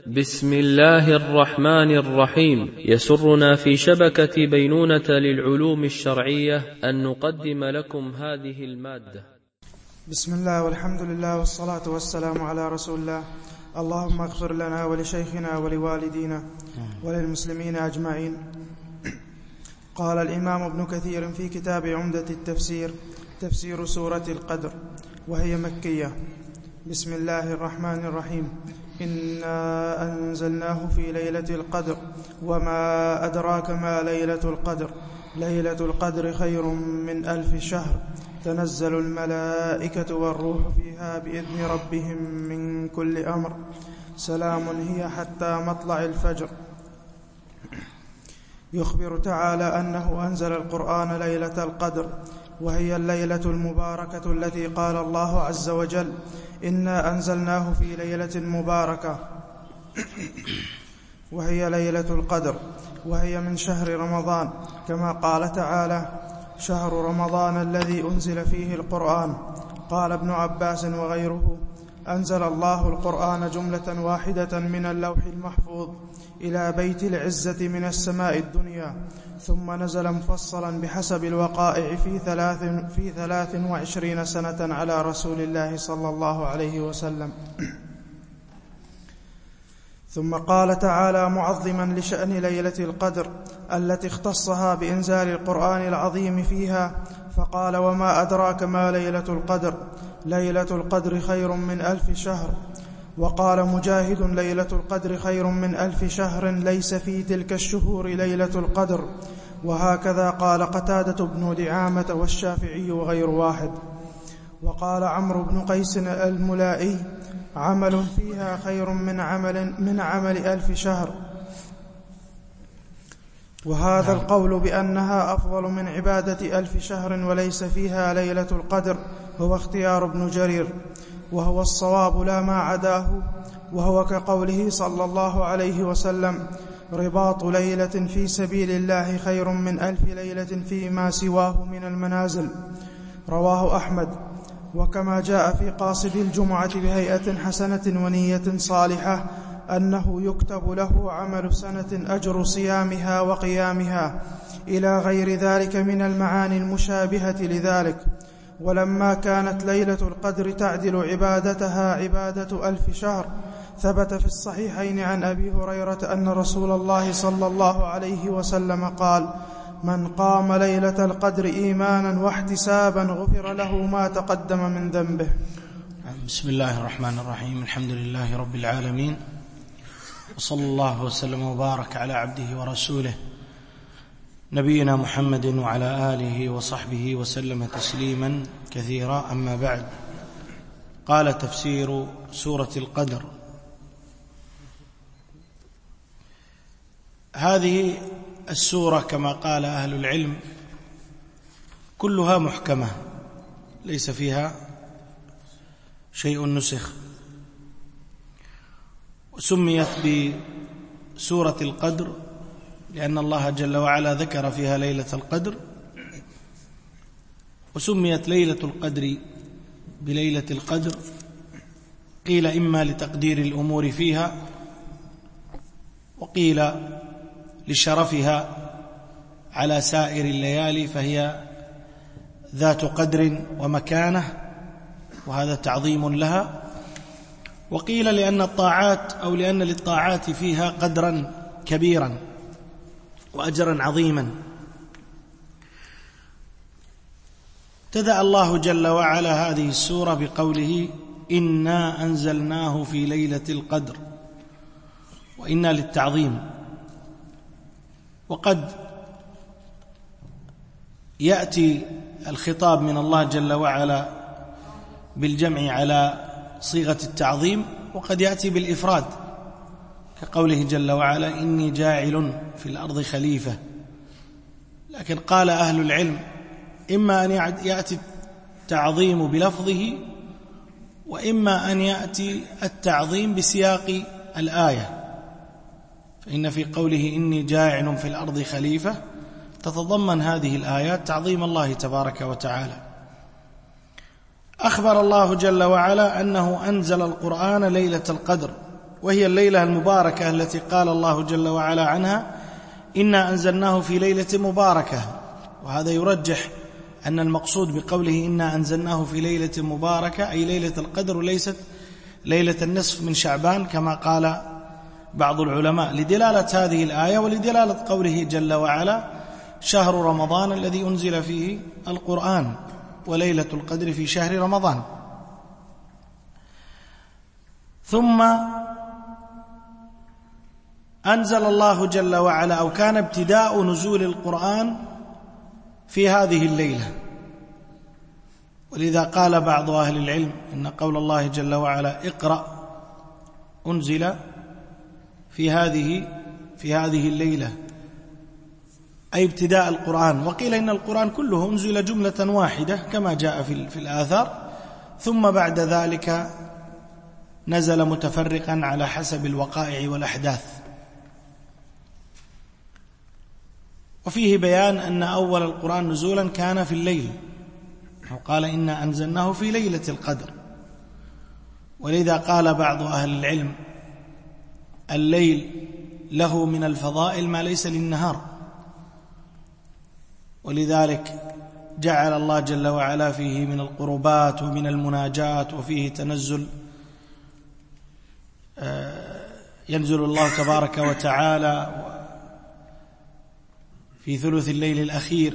بسم الله الرحمن الرحيم. يسرنا في شبكة بينونة للعلوم الشرعية أن نقدم لكم هذه المادة. بسم الله والحمد لله والصلاة والسلام على رسول الله. اللهم اغفر لنا ولشيخنا ولوالدينا وللمسلمين أجمعين. قال الإمام ابن كثير في كتاب عمدة التفسير تفسير سورة القدر وهي مكية. بسم الله الرحمن الرحيم. إنا أنزلناه في ليلة القدر وما أدراك ما ليلة القدر. ليلة القدر خير من 1000 شهر. تنزل الملائكة والروح فيها بإذن ربهم من كل أمر. سلام هي حتى مطلع الفجر. يخبر تعالى أنه أنزل القرآن ليلة القدر، وهي الليلة المباركة التي قال الله عز وجل: إنا أنزلناه في ليلة مباركة، وهي ليلة القدر، وهي من شهر رمضان، كما قال تعالى: شهر رمضان الذي أنزل فيه القرآن. قال ابن عباس وغيره: أنزل الله القرآن جملة واحدة من اللوح المحفوظ إلى بيت العزة من السماء الدنيا، ثم نزل مفصلا بحسب الوقائع في 23 سنة على رسول الله صلى الله عليه وسلم. ثم قال تعالى معظما لشأن ليلة القدر التي اختصها بإنزال القرآن العظيم فيها، فقال: وما أدراك ما ليلة القدر. ليلة القدر خير من 1000 شهر. وقال مجاهد: ليلة القدر خير من 1000 شهر ليس في تلك الشهور ليلة القدر. وهكذا قال قتادة بن دعامة والشافعي وغير واحد. وقال عمرو بن قيس الملائي: عمل فيها خير من عمل 1000 شهر. وهذا القول بأنها أفضل من عبادة 1000 شهر وليس فيها ليلة القدر هو اختيار ابن جرير، وهو الصواب لا ما عداه، وهو كقوله صلى الله عليه وسلم: رباط ليلة في سبيل الله خير من 1000 ليلة فيما سواه من المنازل. رواه أحمد. وكما جاء في قاصد الجمعة بهيئة حسنة ونية صالحة أنه يكتب له عمل سنة أجر صيامها وقيامها، إلى غير ذلك من المعاني المشابهة لذلك. ولما كانت ليلة القدر تعدل عبادتها عبادة 1000 شهر، ثبت في الصحيحين عن أبي هريرة أن رسول الله صلى الله عليه وسلم قال: من قام ليلة القدر إيمانا واحتسابا غفر له ما تقدم من ذنبه. بسم الله الرحمن الرحيم. الحمد لله رب العالمين، وصلى الله وسلم وبارك على عبده ورسوله نبينا محمد وعلى آله وصحبه وسلم تسليما كثيرا. أما بعد، قال تفسير سورة القدر. هذه السورة كما قال أهل العلم كلها محكمة، ليس فيها شيء نسخ، وسميت بسورة القدر لأن الله جل وعلا ذكر فيها ليلة القدر، وسميت ليلة القدر بليلة القدر قيل إما لتقدير الأمور فيها، وقيل لشرفها على سائر الليالي، فهي ذات قدر ومكانة، وهذا تعظيم لها. وقيل لأن الطاعات أو لأن للطاعات فيها قدرا كبيرا وأجرا عظيما. ابتدأ الله جل وعلا هذه السورة بقوله: إنا أنزلناه في ليلة القدر، وإنا للتعظيم. وقد يأتي الخطاب من الله جل وعلا بالجمع على صيغة التعظيم، وقد يأتي بالإفراد كقوله جل وعلا: إني جاعل في الأرض خليفة. لكن قال أهل العلم: إما أن يأتي التعظيم بلفظه، وإما أن يأتي التعظيم بسياق الآية. فإن في قوله إني جاعل في الأرض خليفة تتضمن هذه الآيات تعظيم الله تبارك وتعالى. أخبر الله جل وعلا أنه أنزل القرآن ليلة القدر، وهي الليلة المباركة التي قال الله جل وعلا عنها إنا أنزلناه في ليلة مباركة. وهذا يرجح أن المقصود بقوله إنا أنزلناه في ليلة مباركة أي ليلة القدر وليست ليلة النصف من شعبان كما قال بعض العلماء، لدلالة هذه الآية ولدلالة قوله جل وعلا شهر رمضان الذي أنزل فيه القرآن وليلة القدر في شهر رمضان. ثم أنزل الله جل وعلا أو كان ابتداء نزول القرآن في هذه الليلة، ولذا قال بعض أهل العلم إن قول الله جل وعلا اقرأ أنزل في هذه الليلة أي ابتداء القرآن. وقيل إن القرآن كله أنزل جملة واحدة كما جاء في الآثار، ثم بعد ذلك نزل متفرقا على حسب الوقائع والأحداث. وفيه بيان أن أول القرآن نزولا كان في الليل، وقال إنا أنزلناه في ليلة القدر، ولذا قال بعض أهل العلم الليل له من الفضائل ما ليس للنهار، ولذلك جعل الله جل وعلا فيه من القربات ومن المناجات، وفيه تنزل ينزل الله تبارك وتعالى في ثلث الليل الأخير.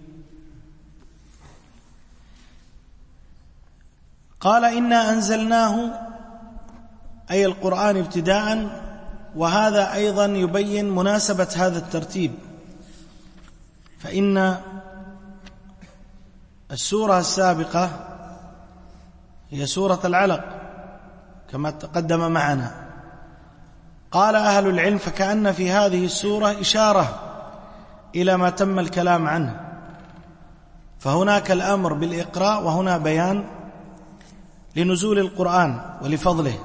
قال إنا أنزلناه أي القرآن ابتداء، وهذا أيضا يبين مناسبة هذا الترتيب، فإن السورة السابقة هي سورة العلق كما تقدم معنا. قال أهل العلم فكأن في هذه السورة إشارة إلى ما تم الكلام عنه، فهناك الأمر بالإقراء وهنا بيان لنزول القرآن ولفضله.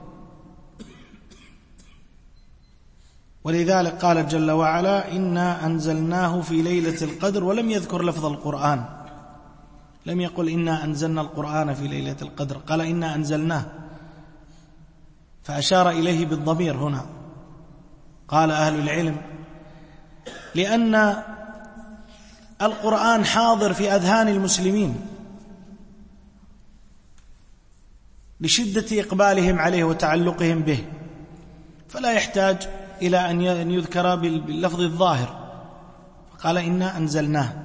ولذلك قال جل وعلا إنا أنزلناه في ليلة القدر، ولم يذكر لفظ القرآن، لم يقل إنا أنزلنا القرآن في ليلة القدر، قال إنا أنزلناه، فأشار إليه بالضمير هنا. قال أهل العلم لأن القرآن حاضر في أذهان المسلمين لشدة إقبالهم عليه وتعلقهم به، فلا يحتاج إلى أن يذكر باللفظ الظاهر، فقال إنا أنزلناه.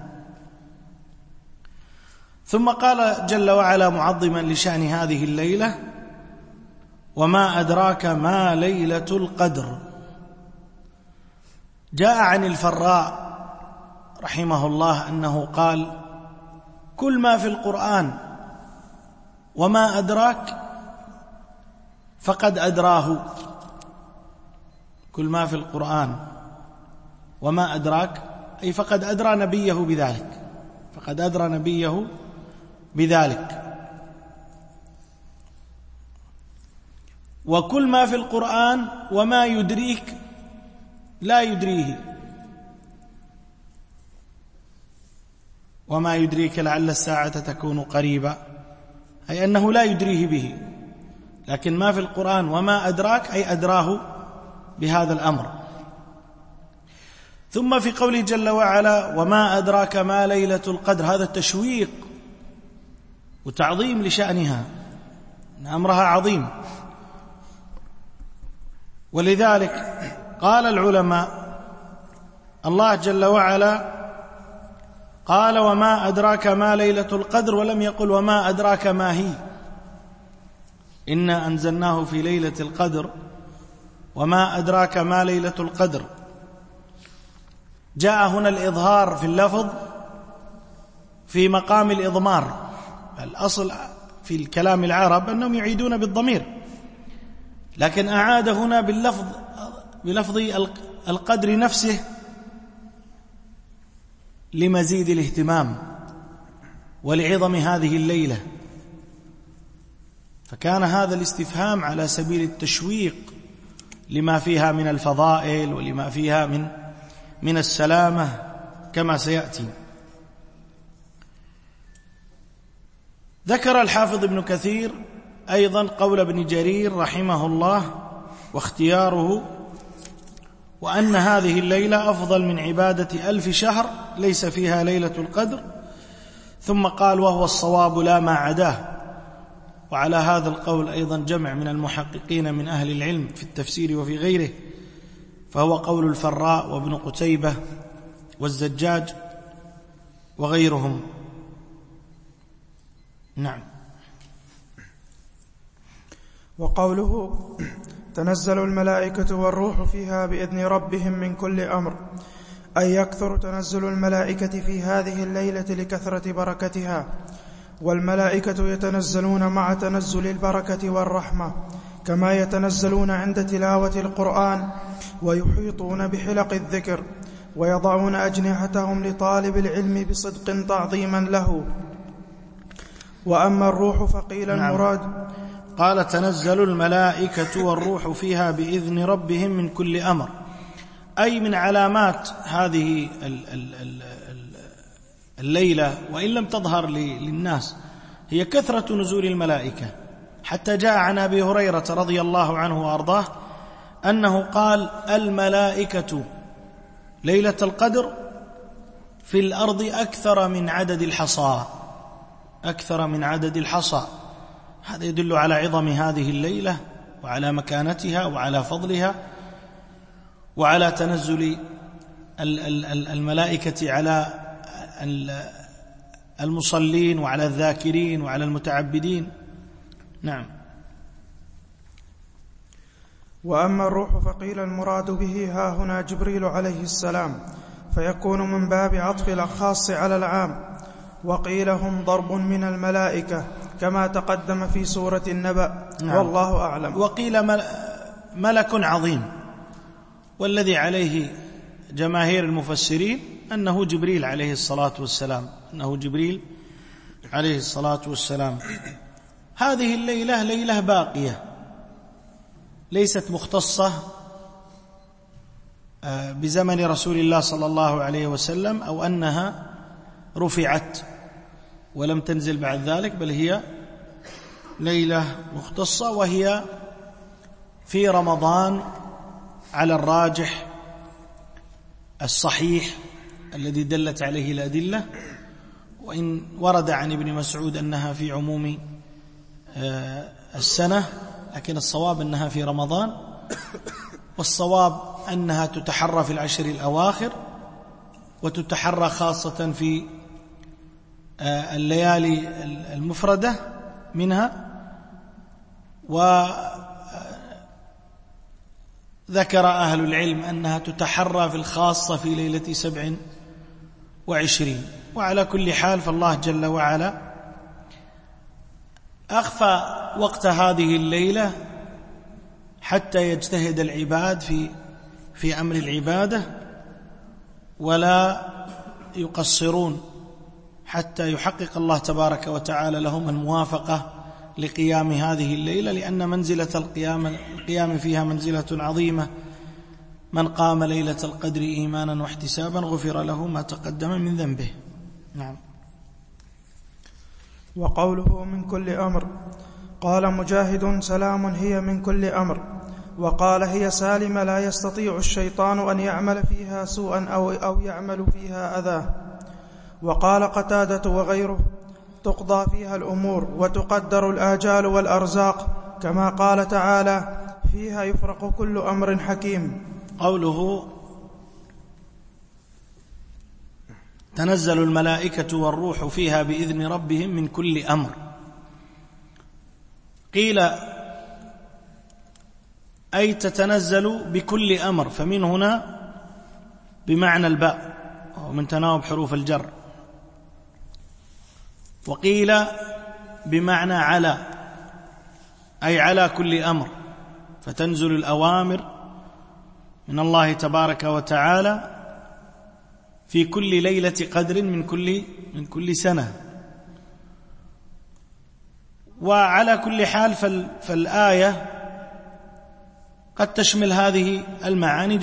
ثم قال جل وعلا معظما لشأن هذه الليلة وما أدراك ما ليلة القدر. جاء عن الفراء رحمه الله أنه قال كل ما في القرآن وما أدراك فقد أدراه، كل ما في القرآن وما أدراك أي فقد أدرى نبيه بذلك، فقد أدرى نبيه بذلك. وكل ما في القرآن وما يدريك لا يدريه، وما يدريك لعل الساعة تكون قريبا، أي أنه لا يدريه به، لكن ما في القرآن وما أدراك أي أدراه بهذا الأمر. ثم في قوله جل وعلا وما أدراك ما ليلة القدر، هذا التشويق وتعظيم لشأنها، إن أمرها عظيم. ولذلك قال العلماء الله جل وعلا قال وما أدراك ما ليلة القدر، ولم يقل وما أدراك ما هي. إنا أنزلناه في ليلة القدر وما أدراك ما ليلة القدر. جاء هنا الإظهار في اللفظ في مقام الإضمار. الأصل في الكلام العرب أنهم يعيدون بالضمير، لكن أعاد هنا بلفظ القدر نفسه لمزيد الاهتمام ولعظم هذه الليلة، فكان هذا الاستفهام على سبيل التشويق لما فيها من الفضائل ولما فيها من السلامة كما سيأتي. ذكر الحافظ ابن كثير أيضا قول ابن جرير رحمه الله واختياره، وأن هذه الليلة أفضل من عبادة 1000 شهر ليس فيها ليلة القدر. ثم قال: وهو الصواب لا ما عداه. وعلى هذا القول أيضا جمع من المحققين من أهل العلم في التفسير وفي غيره، فهو قول الفراء وابن قتيبة والزجاج وغيرهم. نعم. وقوله: تنزل الملائكة والروح فيها بإذن ربهم من كل أمر، أي يكثر تنزل الملائكة في هذه الليلة لكثرة بركتها. والملائكة يتنزلون مع تنزل البركة والرحمة، كما يتنزلون عند تلاوة القرآن، ويحيطون بحلق الذكر، ويضعون أجنحتهم لطالب العلم بصدق تعظيما له. وأما الروح فقيل المراد. قال: تنزل الملائكة والروح فيها بإذن ربهم من كل أمر، أي من علامات هذه الليلة، وإن لم تظهر للناس، هي كثرة نزول الملائكة. حتى جاء عن أبي هريرة رضي الله عنه وأرضاه أنه قال: الملائكة ليلة القدر في الأرض أكثر من عدد الحصى، أكثر من عدد الحصى. هذا يدل على عظم هذه الليلة وعلى مكانتها وعلى فضلها وعلى تنزل الملائكة على المصلين وعلى الذاكرين وعلى المتعبدين. نعم. وأما الروح فقيل المراد به ها هنا جبريل عليه السلام، فيكون من باب عطف الخاص على العام. وقيل هم ضرب من الملائكة كما تقدم في سورة النبأ. نعم. والله أعلم. وقيل ملك عظيم، والذي عليه جماهير المفسرين أنه جبريل عليه الصلاة والسلام، أنه جبريل عليه الصلاة والسلام. هذه الليلة ليلة باقية، ليست مختصة بزمن رسول الله صلى الله عليه وسلم، أو أنها رفعت ولم تنزل بعد ذلك، بل هي ليلة مختصة، وهي في رمضان على الراجح الصحيح الذي دلت عليه الأدلة. وإن ورد عن ابن مسعود أنها في عموم السنة، لكن الصواب أنها في رمضان، والصواب أنها تتحرى في العشر الأواخر، وتتحرى خاصة في الليالي المفردة منها. وذكر أهل العلم أنها تتحرى في الخاصة في ليلة 27. وعلى كل حال فالله جل وعلا أخفى وقت هذه الليلة حتى يجتهد العباد في أمر العبادة، ولا يقصرون حتى يحقق الله تبارك وتعالى لهم الموافقة لقيام هذه الليلة، لأن منزلة القيام فيها منزلة عظيمة. من قام ليلة القدر إيمانا واحتسابا غفر له ما تقدم من ذنبه. نعم. وقوله من كل أمر، قال مجاهد: سلام هي من كل أمر. وقال: هي سالمة لا يستطيع الشيطان أن يعمل فيها سوءا أو يعمل فيها أذى. وقال قتادة وغيره: تقضى فيها الأمور وتقدر الآجال والأرزاق، كما قال تعالى: فيها يفرق كل أمر حكيم. قوله تنزل الملائكة والروح فيها بإذن ربهم من كل أمر، قيل أي تتنزل بكل أمر، فمن هنا بمعنى الباء ومن تناوب حروف الجر. وقيل بمعنى على، أي على كل أمر، فتنزل الأوامر من الله تبارك وتعالى في كل ليلة قدر من كل سنة. وعلى كل حال فالآية قد تشمل هذه المعاني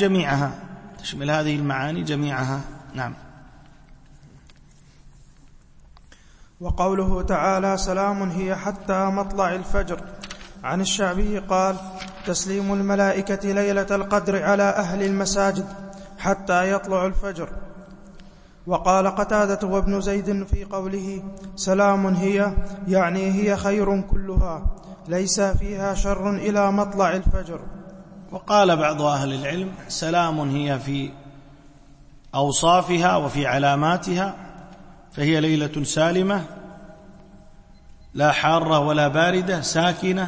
جميعها. نعم. وقوله تعالى: سلام هي حتى مطلع الفجر. عن الشعبي قال: تسليم الملائكة ليلة القدر على أهل المساجد حتى يطلع الفجر. وقال قتادة وابن زيد في قوله سلام هي، يعني هي خير كلها، ليس فيها شر إلى مطلع الفجر. وقال بعض أهل العلم سلام هي في أوصافها وفي علاماتها، فهي ليلة سالمة لا حارة ولا باردة، ساكنة،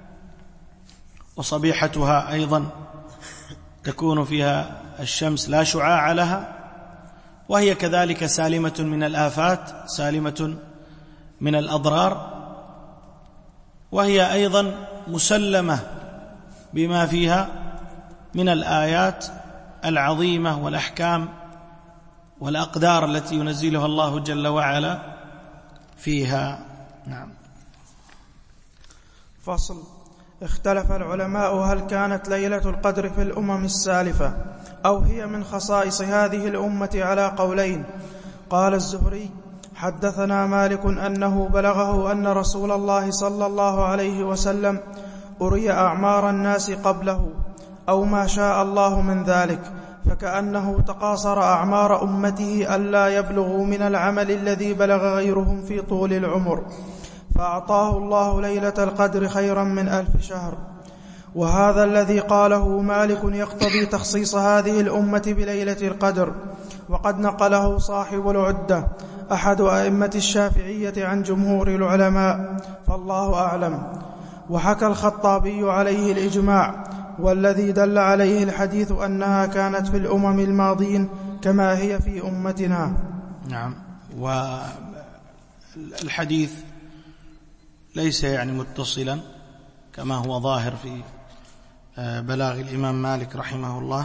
وصبيحتها أيضا تكون فيها الشمس لا شعاع لها، وهي كذلك سالمة من الآفات، سالمة من الأضرار، وهي أيضا مسلمة بما فيها من الآيات العظيمة والأحكام والأقدار التي ينزلها الله جل وعلا فيها. نعم. فصل. اختلف العلماء هل كانت ليلة القدر في الأمم السالفة أو هي من خصائص هذه الأمة على قولين. قال الزهري حدثنا مالك أنه بلغه أن رسول الله صلى الله عليه وسلم أري أعمار الناس قبله أو ما شاء الله من ذلك، فكأنه تقاصر أعمار أمته ألا يبلغوا من العمل الذي بلغ غيرهم في طول العمر، فأعطاه الله ليلة القدر خيرا من 1000 شهر. وهذا الذي قاله مالك يقتضي تخصيص هذه الأمة بليلة القدر، وقد نقله صاحب العدة أحد أئمة الشافعية عن جمهور العلماء، فالله أعلم. وحكى الخطابي عليه الإجماع، والذي دل عليه الحديث أنها كانت في الأمم الماضين كما هي في أمتنا. نعم. والحديث ليس يعني متصلا كما هو ظاهر في بلاغ الإمام مالك رحمه الله،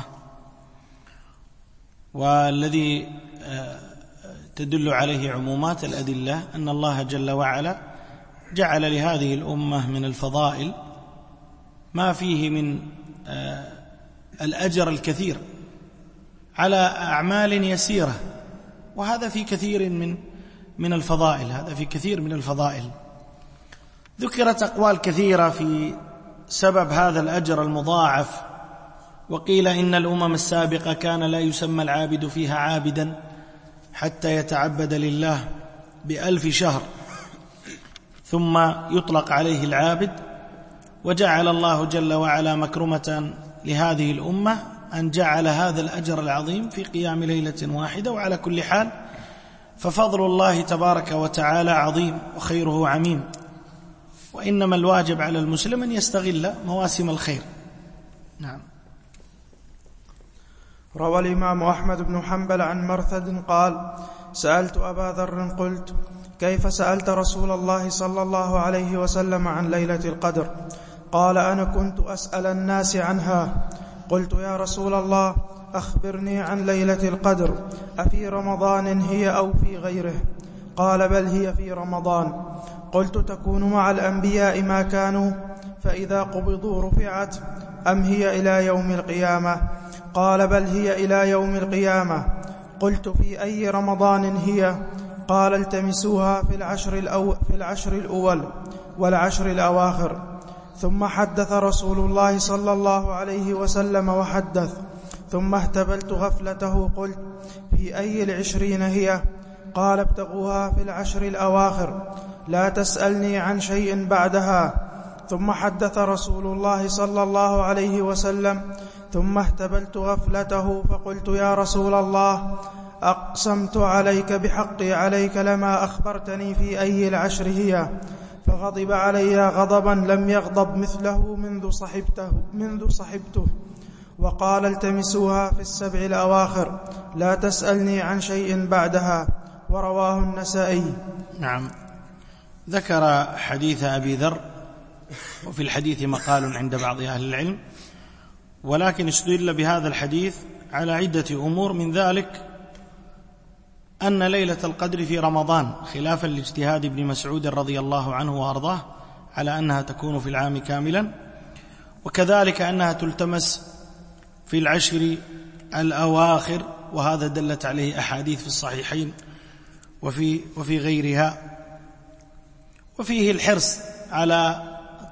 والذي تدل عليه عمومات الأدلة أن الله جل وعلا جعل لهذه الأمة من الفضائل ما فيه من الأجر الكثير على أعمال يسيرة، وهذا في كثير من الفضائل، هذا في كثير من الفضائل. ذكرت أقوال كثيرة في سبب هذا الأجر المضاعف، وقيل إن الأمم السابقة كان لا يسمى العابد فيها عابدا حتى يتعبد لله ب1000 شهر ثم يطلق عليه العابد، وجعل الله جل وعلا مكرمة لهذه الأمة أن جعل هذا الأجر العظيم في قيام ليلة واحدة. وعلى كل حال ففضل الله تبارك وتعالى عظيم وخيره عميم، وإنما الواجب على المسلم أن يستغل مواسم الخير. نعم. روى الإمام أحمد بن حنبل عن مرثد قال سألت أبا ذر قلت كيف سألت رسول الله صلى الله عليه وسلم عن ليلة القدر؟ قال أنا كنت أسأل الناس عنها. قلت يا رسول الله أخبرني عن ليلة القدر، أفي رمضان هي أو في غيره؟ قال بل هي في رمضان. قلت تكون مع الأنبياء ما كانوا فإذا قبضوا رفعت، أم هي إلى يوم القيامة؟ قال بل هي إلى يوم القيامة. قلت في أي رمضان هي؟ قال التمسوها في العشر الأول والعشر الأواخر. ثم حدث رسول الله صلى الله عليه وسلم وحدث، ثم اهتبلت غفلته. قلت في أي العشرين هي؟ قال ابتغوها في العشر الأواخر، لا تسألني عن شيء بعدها. ثم حدث رسول الله صلى الله عليه وسلم، ثم اهتبلت غفلته فقلت يا رسول الله أقسمت عليك بحقي عليك لما أخبرتني في أي العشر هي. فغضب علي غضبا لم يغضب مثله منذ صحبته وقال التمسوها في السبع الأواخر، لا تسألني عن شيء بعدها. ورواه النسائي. نعم. ذكر حديث أبي ذر، وفي الحديث مقال عند بعض أهل العلم، ولكن استدل بهذا الحديث على عدة أمور، من ذلك أن ليلة القدر في رمضان خلافا لاجتهاد ابن مسعود رضي الله عنه وأرضاه على أنها تكون في العام كاملا، وكذلك أنها تلتمس في العشر الأواخر، وهذا دلت عليه أحاديث في الصحيحين وفي غيرها. وفيه الحرص على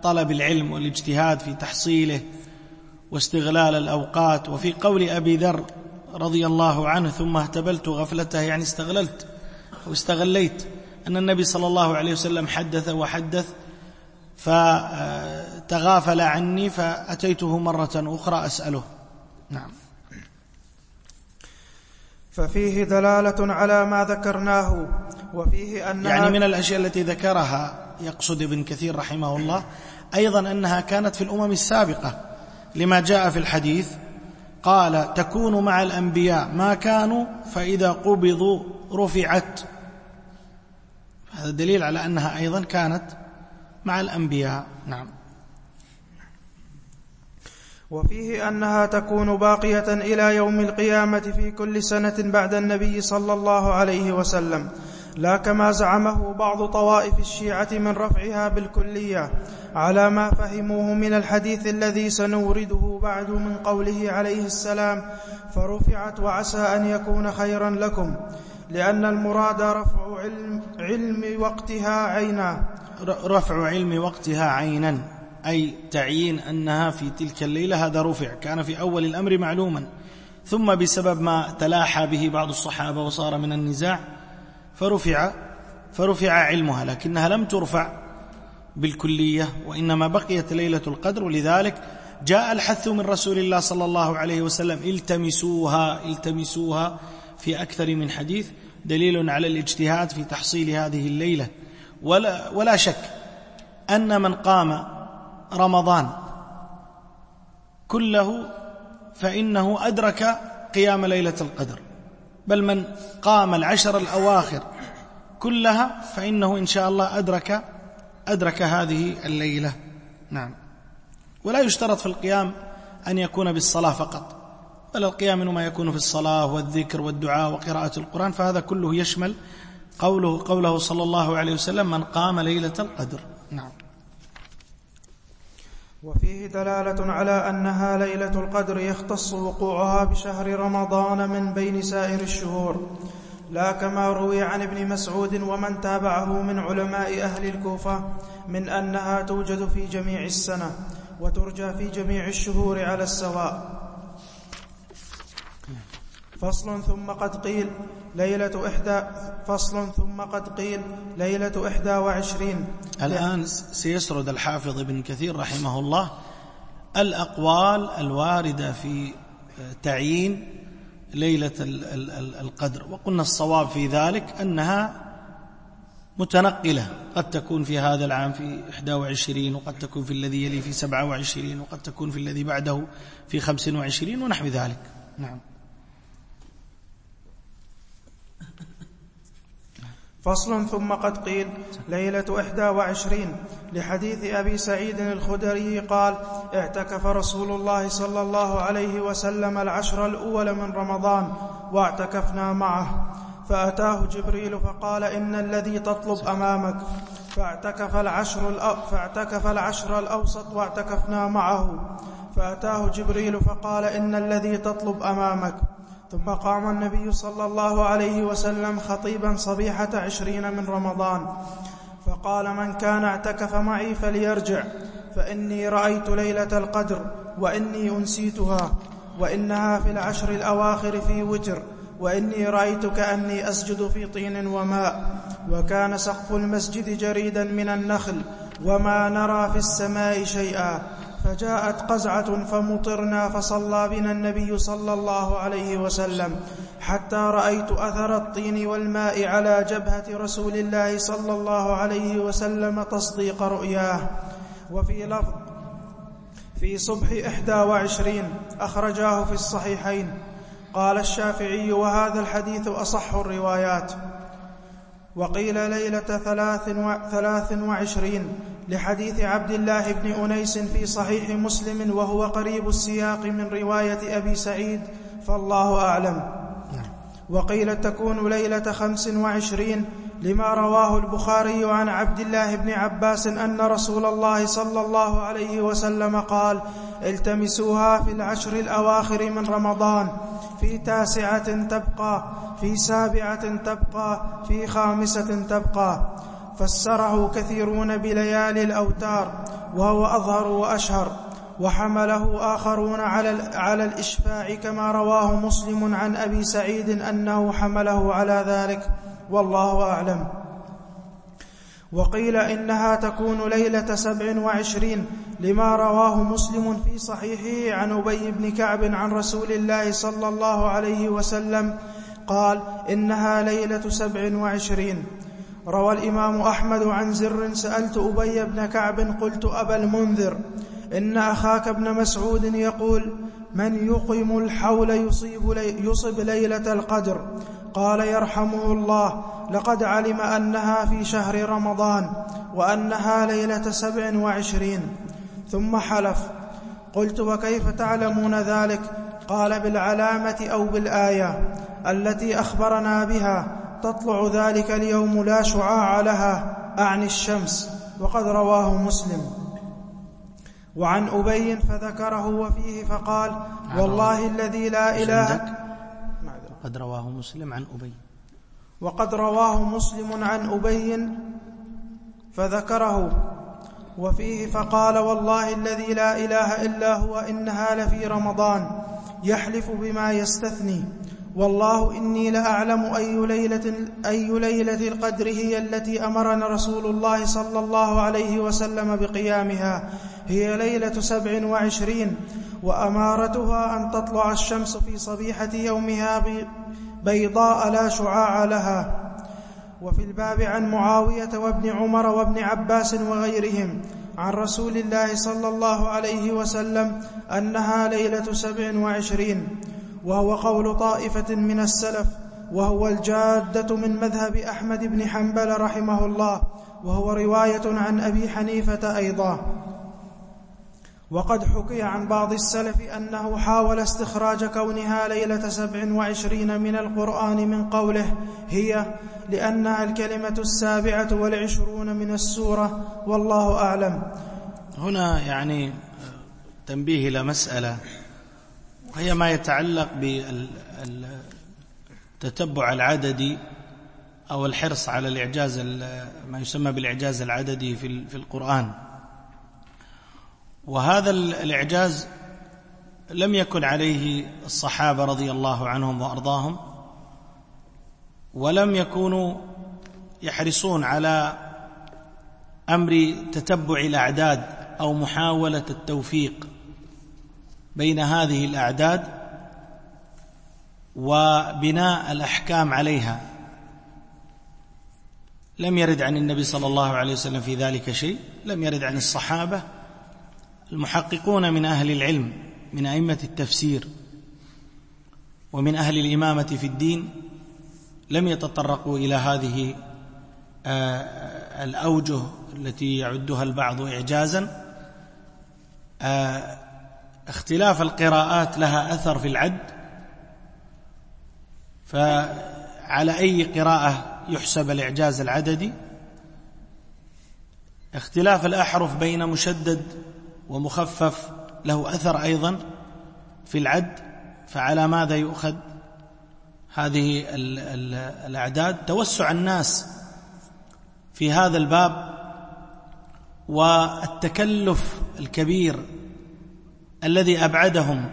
طلب العلم والاجتهاد في تحصيله واستغلال الأوقات. وفي قول أبي ذر رضي الله عنه ثم اهتبلت غفلته، يعني استغللت أو استغليت أن النبي صلى الله عليه وسلم حدث وحدث فتغافل عني فأتيته مرة أخرى أسأله. نعم. ففيه دلالة على ما ذكرناه، وفيه أنها يعني من الأشياء التي ذكرها يقصد ابن كثير رحمه الله أيضا أنها كانت في الأمم السابقة، لما جاء في الحديث قال تكون مع الأنبياء ما كانوا فإذا قبضوا رفعت. هذا دليل على أنها أيضا كانت مع الأنبياء. نعم. وفيه أنها تكون باقية إلى يوم القيامة في كل سنة بعد النبي صلى الله عليه وسلم، لا كما زعمه بعض طوائف الشيعة من رفعها بالكلية على ما فهموه من الحديث الذي سنورده بعد من قوله عليه السلام فرفعت وعسى أن يكون خيرا لكم، لأن المراد رفع علم وقتها عينا. رفع علم وقتها عينا أي تعيين أنها في تلك الليلة، هذا رفع، كان في أول الأمر معلوما، ثم بسبب ما تلاحى به بعض الصحابة وصار من النزاع فرفع علمها، لكنها لم ترفع بالكلية، وإنما بقيت ليلة القدر. ولذلك جاء الحث من رسول الله صلى الله عليه وسلم التمسوها في أكثر من حديث، دليل على الاجتهاد في تحصيل هذه الليلة. ولا شك أن من قام رمضان كله فإنه أدرك قيام ليلة القدر، بل من قام العشر الأواخر كلها فإنه إن شاء الله أدرك هذه الليلة. نعم. ولا يشترط في القيام أن يكون بالصلاة فقط، بل القيام إنما يكون في الصلاة والذكر والدعاء وقراءة القرآن، فهذا كله يشمل قوله صلى الله عليه وسلم من قام ليلة القدر. نعم. وفيه دلالة على أنها ليلة القدر يختص وقوعها بشهر رمضان من بين سائر الشهور، لا كما روي عن ابن مسعود ومن تابعه من علماء أهل الكوفة من أنها توجد في جميع السنة وترجى في جميع الشهور على السواء. فصل ثم قد قيل ليلة 21. الآن سيسرد الحافظ ابن كثير رحمه الله الأقوال الواردة في تعيين ليلة القدر، وقلنا الصواب في ذلك أنها متنقلة، قد تكون في هذا العام في 21، وقد تكون في الذي يلي في 27، وقد تكون في الذي بعده في 25 ونحو ذلك. نعم. فصل ثم قد قيل ليلة 21 لحديث أبي سعيد الخدري قال اعتكف رسول الله صلى الله عليه وسلم العشر الأول من رمضان واعتكفنا معه، فأتاه جبريل فقال إن الذي تطلب أمامك، فاعتكف العشر الأوسط واعتكفنا معه، فأتاه جبريل فقال إن الذي تطلب أمامك. ثم قام النبي صلى الله عليه وسلم خطيبا صبيحة 20 من رمضان فقال من كان اعتكف معي فليرجع، فإني رأيت ليلة القدر وإني أنسيتها، وإنها في العشر الأواخر في وتر، وإني رأيت كأني أسجد في طين وماء، وكان سقف المسجد جريدا من النخل وما نرى في السماء شيئا، فجاءت قزعة فمطرنا، فصلى بنا النبي صلى الله عليه وسلم حتى رأيت أثر الطين والماء على جبهة رسول الله صلى الله عليه وسلم تصديق رؤياه. وفي لفظ في صبح 21 أخرجاه في الصحيحين. قال الشافعي وهذا الحديث أصح الروايات. وقيل ليلة 23 لحديث عبد الله بن أنيس في صحيح مسلم وهو قريب السياق من رواية أبي سعيد، فالله أعلم. وقيل تكون ليلة 25 لما رواه البخاري عن عبد الله بن عباس أن رسول الله صلى الله عليه وسلم قال التمسوها في العشر الأواخر من رمضان، في 9 تبقى، في 7 تبقى، في 5 تبقى. فسره كثيرون بليالي الأوتار وهو أظهر وأشهر، وحمله آخرون على الإشفاع كما رواه مسلم عن أبي سعيد أنه حمله على ذلك، والله أعلم. وقيل إنها تكون ليلة 27 لما رواه مسلم في صحيحه عن أبي بن كعب عن رسول الله صلى الله عليه وسلم قال إنها ليلة 27. روى الإمام أحمد عن زر سألت أبي بن كعب قلت أبا المنذر إن أخاك ابن مسعود يقول من يقيم الحول يصب ليلة القدر؟ قال يرحمه الله لقد علم أنها في شهر رمضان وأنها ليلة 27. ثم حلف. قلت وكيف تعلمون ذلك؟ قال بالعلامة أو بالآية التي أخبرنا بها تطلع ذلك اليوم لا شعاع لها، أعني الشمس، وقد رواه مسلم. وعن أبي فذكره وفيه فقال والله الذي لا إله. وقد رواه مسلم عن أبي. وقد رواه مسلم عن أبي فذكره وفيه فقال والله الذي لا إله إلا هو إنها لفي رمضان، يحلف بما يستثني. والله إني لأعلم أي ليلة القدر هي التي أمرنا رسول الله صلى الله عليه وسلم بقيامها، هي ليلة 27، وأمارتها أن تطلع الشمس في صبيحة يومها بيضاء لا شعاع لها. وفي الباب عن معاوية وابن عمر وابن عباس وغيرهم عن رسول الله صلى الله عليه وسلم أنها ليلة 27، وهو قول طائفة من السلف، وهو الجادة من مذهب أحمد بن حنبل رحمه الله، وهو رواية عن أبي حنيفة أيضا. وقد حكي عن بعض السلف أنه حاول استخراج كونها ليلة 27 من القرآن من قوله هي، لأنها الكلمة 27 من السورة، والله أعلم. هنا يعني تنبيه إلى مسألة، وهي ما يتعلق بالتتبع العددي أو الحرص على الإعجاز، ما يسمى بالإعجاز العددي في القرآن. وهذا الإعجاز لم يكن عليه الصحابة رضي الله عنهم وأرضاهم، ولم يكونوا يحرصون على أمر تتبع الأعداد أو محاولة التوفيق بين هذه الأعداد وبناء الأحكام عليها. لم يرد عن النبي صلى الله عليه وسلم في ذلك شيء، لم يرد عن الصحابة. المحققون من أهل العلم من أئمة التفسير ومن أهل الإمامة في الدين لم يتطرقوا إلى هذه الأوجه التي يعدها البعض إعجازا. اختلاف القراءات لها أثر في العد، فعلى أي قراءة يحسب الإعجاز العددي. اختلاف الأحرف بين مشدد ومخفف له أثر أيضا في العد، فعلى ماذا يؤخذ هذه الأعداد؟ توسع الناس في هذا الباب والتكلف الكبير الذي أبعدهم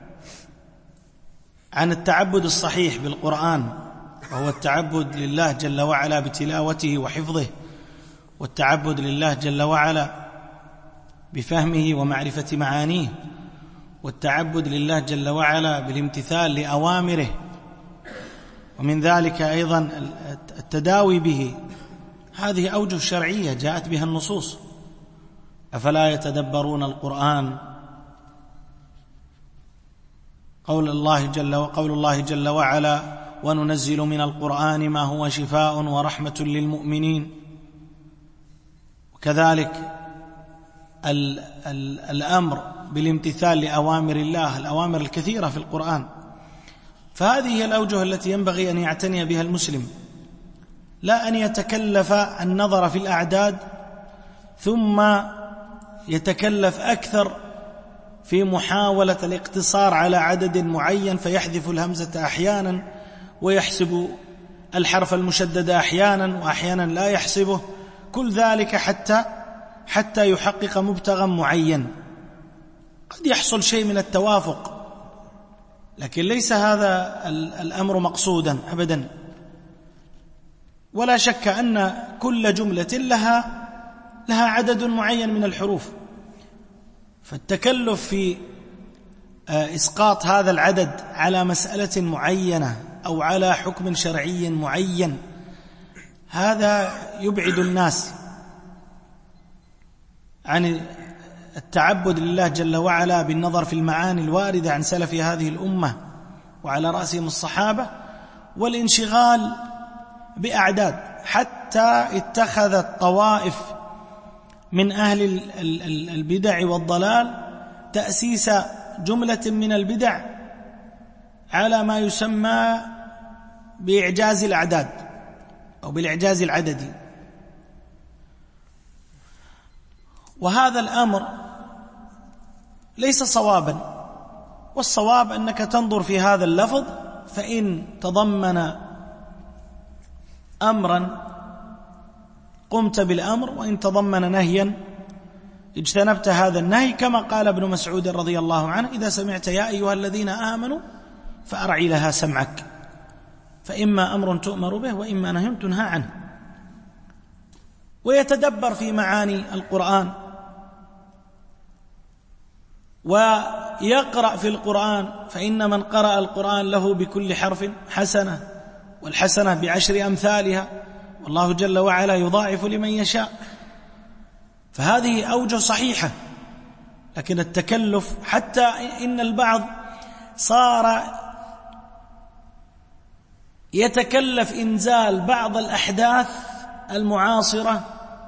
عن التعبد الصحيح بالقرآن، وهو التعبد لله جل وعلا بتلاوته وحفظه، والتعبد لله جل وعلا بفهمه ومعرفة معانيه، والتعبد لله جل وعلا بالامتثال لأوامره، ومن ذلك أيضا التداوي به. هذه أوجه شرعية جاءت بها النصوص. أفلا يتدبرون القرآن؟ قول الله جل وعلا وننزل من القرآن ما هو شفاء ورحمة للمؤمنين. وكذلك الأمر بالامتثال لأوامر الله، الأوامر الكثيرة في القرآن. فهذه هي الأوجه التي ينبغي أن يعتني بها المسلم، لا أن يتكلف النظر في الأعداد ثم يتكلف أكثر في محاولة الاقتصار على عدد معين، فيحذف الهمزة أحيانا ويحسب الحرف المشدد أحيانا وأحيانا لا يحسبه. وكل ذلك حتى يحقق مبتغى معين. قد يحصل شيء من التوافق، لكن ليس هذا الأمر مقصودا أبدا. ولا شك أن كل جملة لها عدد معين من الحروف، فالتكلف في إسقاط هذا العدد على مسألة معينة أو على حكم شرعي معين هذا يبعد الناس عن التعبد لله جل وعلا بالنظر في المعاني الواردة عن سلف هذه الأمة وعلى رأسهم الصحابة، والانشغال بأعداد، حتى اتخذت طوائف من أهل البدع والضلال تأسيس جملة من البدع على ما يسمى بإعجاز الأعداد أو بالإعجاز العددي. وهذا الأمر ليس صوابا، والصواب أنك تنظر في هذا اللفظ، فإن تضمن أمرا قمت بالأمر، وإن تضمن نهيا اجتنبت هذا النهي، كما قال ابن مسعود رضي الله عنه: إذا سمعت يا أيها الذين آمنوا فأرعي لها سمعك، فإما أمر تؤمر به وإما نهي تنهى عنه. ويتدبر في معاني القرآن ويقرأ في القرآن، فإن من قرأ القرآن له بكل حرف حسنة، والحسنة ب10 أمثالها، والله جل وعلا يضاعف لمن يشاء. فهذه أوجه صحيحة. لكن التكلف، حتى إن البعض صار يتكلف إنزال بعض الأحداث المعاصرة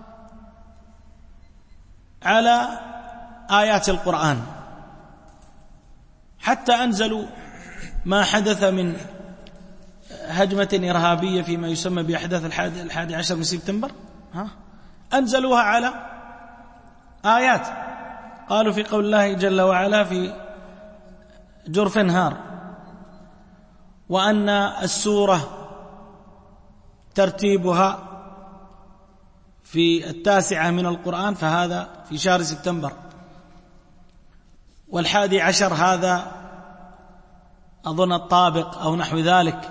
على آيات القرآن، حتى أنزلوا ما حدث من هجمة إرهابية فيما يسمى بأحداث 11 من سبتمبر، أنزلوها على آيات. قالوا في قول الله جل وعلا في جرف هار، وأن السورة ترتيبها في 9 من القرآن، فهذا في شهر سبتمبر، وال11 هذا أظن الطابق أو نحو ذلك.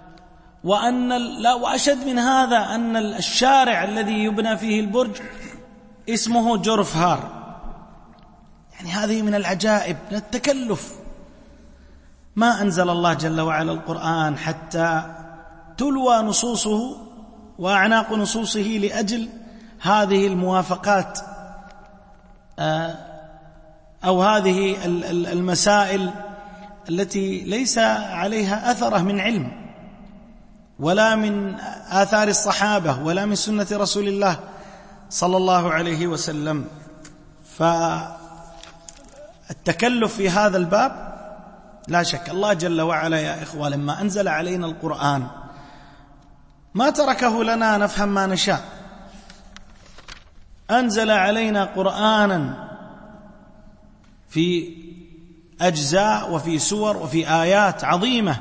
وأشد من هذا أن الشارع الذي يبنى فيه البرج اسمه جرف هار. يعني هذه من العجائب، من التكلف. ما أنزل الله جل وعلا القرآن حتى تلوى نصوصه وأعناق نصوصه لأجل هذه الموافقات أو هذه المسائل التي ليس عليها أثره من علم، ولا من آثار الصحابة، ولا من سنة رسول الله صلى الله عليه وسلم. فالتكلف في هذا الباب لا شك. الله جل وعلا يا إخوة لما أنزل علينا القرآن ما تركه لنا نفهم ما نشاء، أنزل علينا قرآنا في أجزاء وفي سور وفي آيات عظيمة،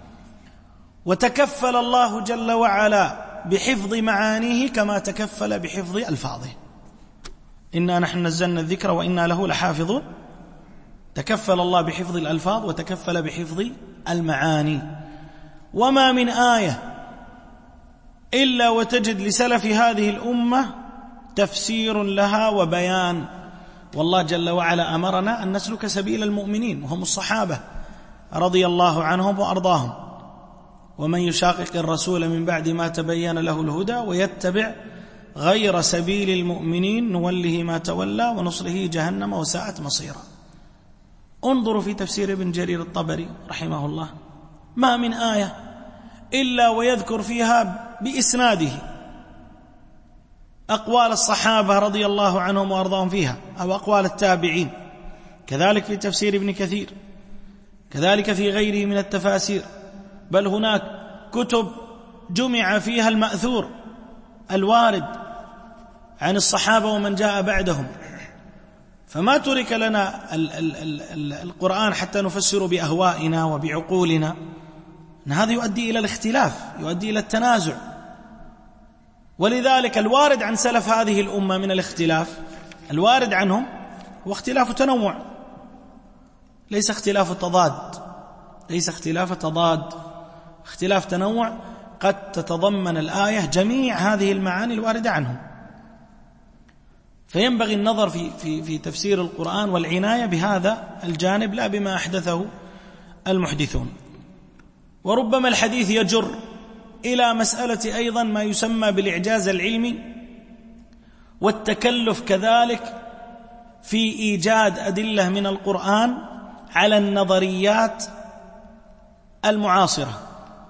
وتكفل الله جل وعلا بحفظ معانيه كما تكفل بحفظ ألفاظه. إنا نحن نزلنا الذكر وإنا له لحافظون. تكفل الله بحفظ الألفاظ وتكفل بحفظ المعاني. وما من آية إلا وتجد لسلف هذه الأمة تفسير لها وبيان. والله جل وعلا أمرنا أن نسلك سبيل المؤمنين وهم الصحابة رضي الله عنهم وأرضاهم. ومن يشاقق الرسول من بعد ما تبين له الهدى ويتبع غير سبيل المؤمنين نوله ما تولى ونصله جهنم وساءت مصيرا. انظروا في تفسير ابن جرير الطبري رحمه الله، ما من آية إلا ويذكر فيها بإسناده أقوال الصحابة رضي الله عنهم وأرضاهم فيها، أو أقوال التابعين. كذلك في تفسير ابن كثير، كذلك في غيره من التفاسير. بل هناك كتب جمع فيها المأثور الوارد عن الصحابة ومن جاء بعدهم. فما ترك لنا القرآن حتى نفسر بأهوائنا وبعقولنا. هذا يؤدي إلى الاختلاف، يؤدي إلى التنازع. ولذلك الوارد عن سلف هذه الأمة من الاختلاف، الوارد عنهم هو اختلاف تنوع، ليس اختلاف تضاد، ليس اختلاف تضاد، اختلاف تنوع قد تتضمن الآية جميع هذه المعاني الواردة عنهم. فينبغي النظر في تفسير القرآن والعناية بهذا الجانب لا بما أحدثه المحدثون. وربما الحديث يجر إلى مسألة أيضا ما يسمى بالإعجاز العلمي والتكلف كذلك في إيجاد أدلة من القرآن على النظريات المعاصرة،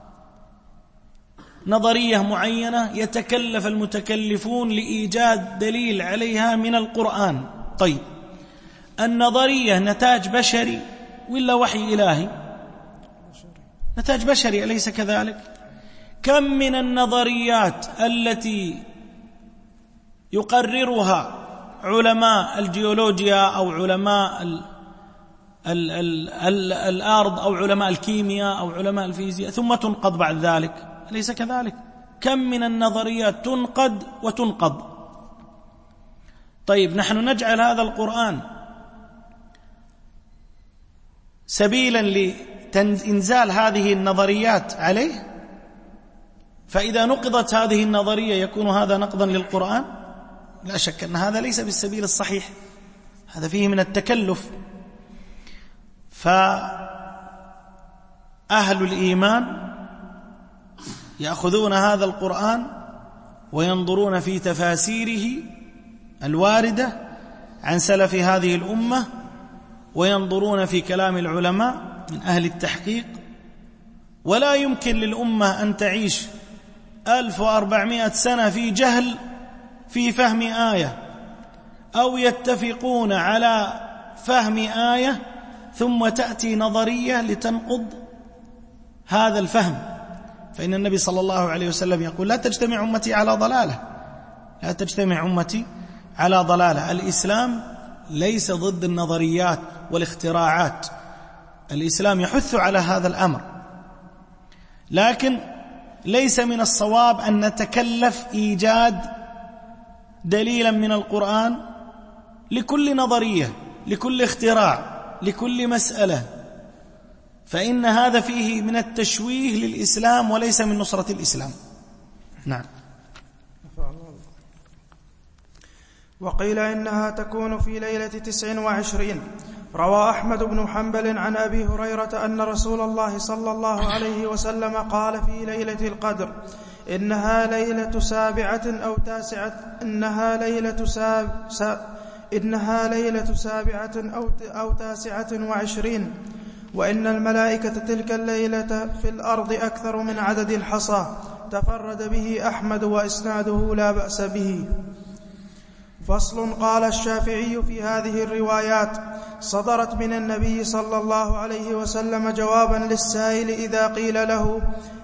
نظرية معينة يتكلف المتكلفون لإيجاد دليل عليها من القرآن. طيب، النظرية نتاج بشري ولا وحي إلهي؟ نتاج بشري، أليس كذلك؟ كم من النظريات التي يقررها علماء الجيولوجيا أو علماء الأرض أو علماء الكيمياء أو علماء الفيزياء ثم تنقض بعد ذلك، أليس كذلك؟ كم من النظريات تنقض وتنقض. طيب، نحن نجعل هذا القرآن سبيلا لإنزال هذه النظريات عليه، فإذا نقضت هذه النظرية يكون هذا نقضا للقرآن؟ لا شك أن هذا ليس بالسبيل الصحيح، هذا فيه من التكلف. فأهل الإيمان يأخذون هذا القرآن وينظرون في تفاسيره الواردة عن سلف هذه الأمة، وينظرون في كلام العلماء من أهل التحقيق. ولا يمكن للأمة أن تعيش 1400 سنة في جهل في فهم آية، أو يتفقون على فهم آية ثم تأتي نظرية لتنقض هذا الفهم. فإن النبي صلى الله عليه وسلم يقول: لا تجتمع أمتي على ضلالة، لا تجتمع أمتي على ضلالة. الإسلام ليس ضد النظريات والاختراعات، الإسلام يحث على هذا الأمر، لكن ليس من الصواب أن نتكلف إيجاد دليلا من القرآن لكل نظرية، لكل اختراع، لكل مسألة، فإن هذا فيه من التشويه للإسلام وليس من نصرة الإسلام. نعم. وقيل إنها تكون في ليلة 29. روى أحمد بن حنبل عن أبي هريرة أن رسول الله صلى الله عليه وسلم قال في ليلة القدر: إنها ليلة 7 أو 9، إنها ليلة 7 أو 29، وإن الملائكة تلك الليلة في الأرض أكثر من عدد الحصى. تفرد به أحمد وإسناده لا بأس به. فصل. قال الشافعي في هذه الروايات: صدرت من النبي صلى الله عليه وسلم جوابا للسائل إذا قيل له: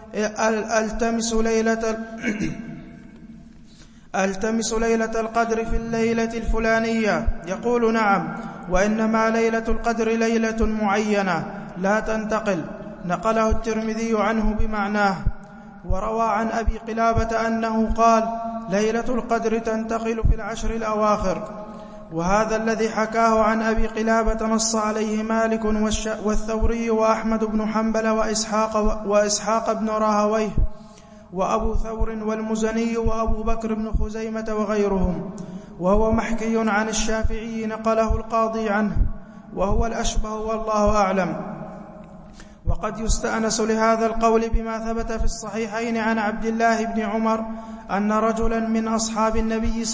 ألتمس ليلة القدر في الليلة الفلانية؟ يقول: نعم، وإنما ليلة القدر ليلة معينة لا تنتقل. نقله الترمذي عنه بمعناه. وروى عن أبي قلابة أنه قال: ليلة القدر تنتقل في العشر الأواخر. وهذا الذي حكاه عن أبي قلابة نص عليه مالك والثوري وأحمد بن حنبل وإسحاق بن راهويه وأبو ثور والمزني وأبو بكر بن خزيمة وغيرهم، وهو محكي عن الشافعي نقله القاضي عنه، وهو الأشبه والله أعلم. وقد يستأنس لهذا القول بما ثبت في الصحيحين عن عبد الله بن عمر أن رجلا من أصحاب النبي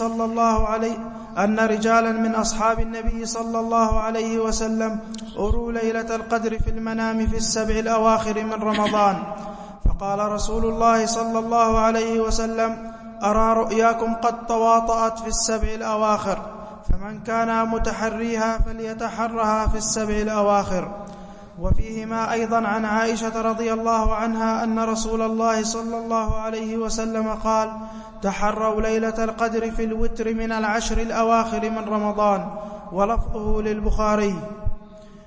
صلى الله عليه وسلم أروا ليلة القدر في المنام في 7 الأواخر من رمضان، فقال رسول الله صلى الله عليه وسلم: أرى رؤياكم قد تواطأت في 7 الأواخر، فمن كان متحريها فليتحرها في 7 الأواخر. وفيهما أيضا عن عائشة رضي الله عنها أن رسول الله صلى الله عليه وسلم قال: تحروا ليلة القدر في الوتر من 10 الأواخر من رمضان، ولفظه للبخاري.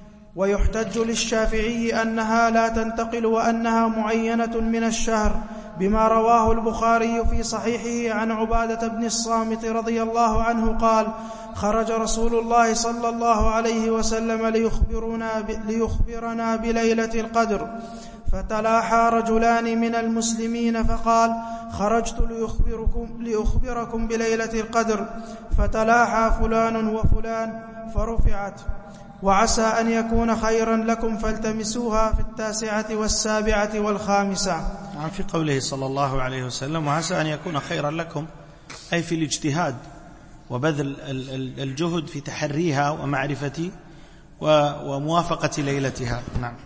ويحتج للشافعي أنها لا تنتقل وأنها معينة من الشهر، بما رواه البخاري في صحيحه عن عبادة بن الصامت رضي الله عنه قال: خرج رسول الله صلى الله عليه وسلم ليخبرنا بليلة القدر، فتلاحى رجلان من المسلمين فقال: خرجت لأخبركم بليلة القدر، فتلاحى فلان وفلان فرفعت، وعسى أن يكون خيرا لكم فالتمسوها في 9 و7 و5. في قوله صلى الله عليه وسلم: وعسى أن يكون خيرا لكم، أي في الاجتهاد وبذل الجهد في تحريها ومعرفة وموافقة ليلتها. نعم.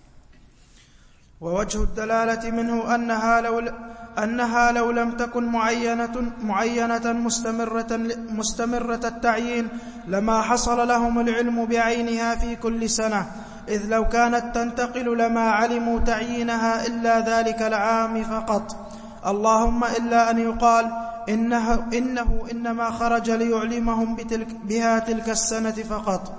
ووجه الدلالة منه أنها لو لم تكن معينة مستمرة التعيين لما حصل لهم العلم بعينها في كل سنة، إذ لو كانت تنتقل لما علموا تعيينها إلا ذلك العام فقط، اللهم إلا أن يقال إنه إنما خرج ليعلمهم بها تلك السنة فقط.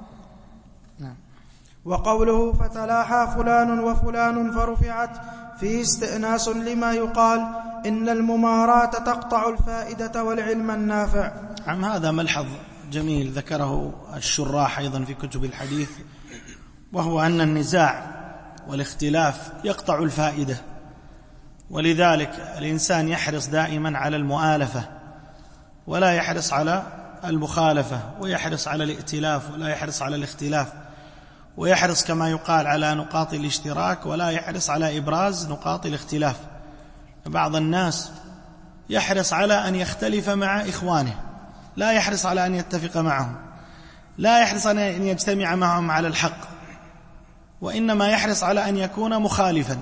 وقوله فتلاحى فلان وفلان فرفعت فيه استئناس لما يقال إن المماراة تقطع الفائدة والعلم النافع. هذا ملحظ جميل ذكره الشراح أيضا في كتب الحديث، وهو أن النزاع والاختلاف يقطع الفائدة، ولذلك الإنسان يحرص دائما على المؤالفة ولا يحرص على المخالفة، ويحرص على الائتلاف ولا يحرص على الاختلاف، ويحرص كما يقال على نقاط الاشتراك ولا يحرص على إبراز نقاط الاختلاف. بعض الناس يحرص على أن يختلف مع إخوانه، لا يحرص على أن يتفق معهم، لا يحرص أن يجتمع معهم على الحق، وإنما يحرص على أن يكون مخالفا،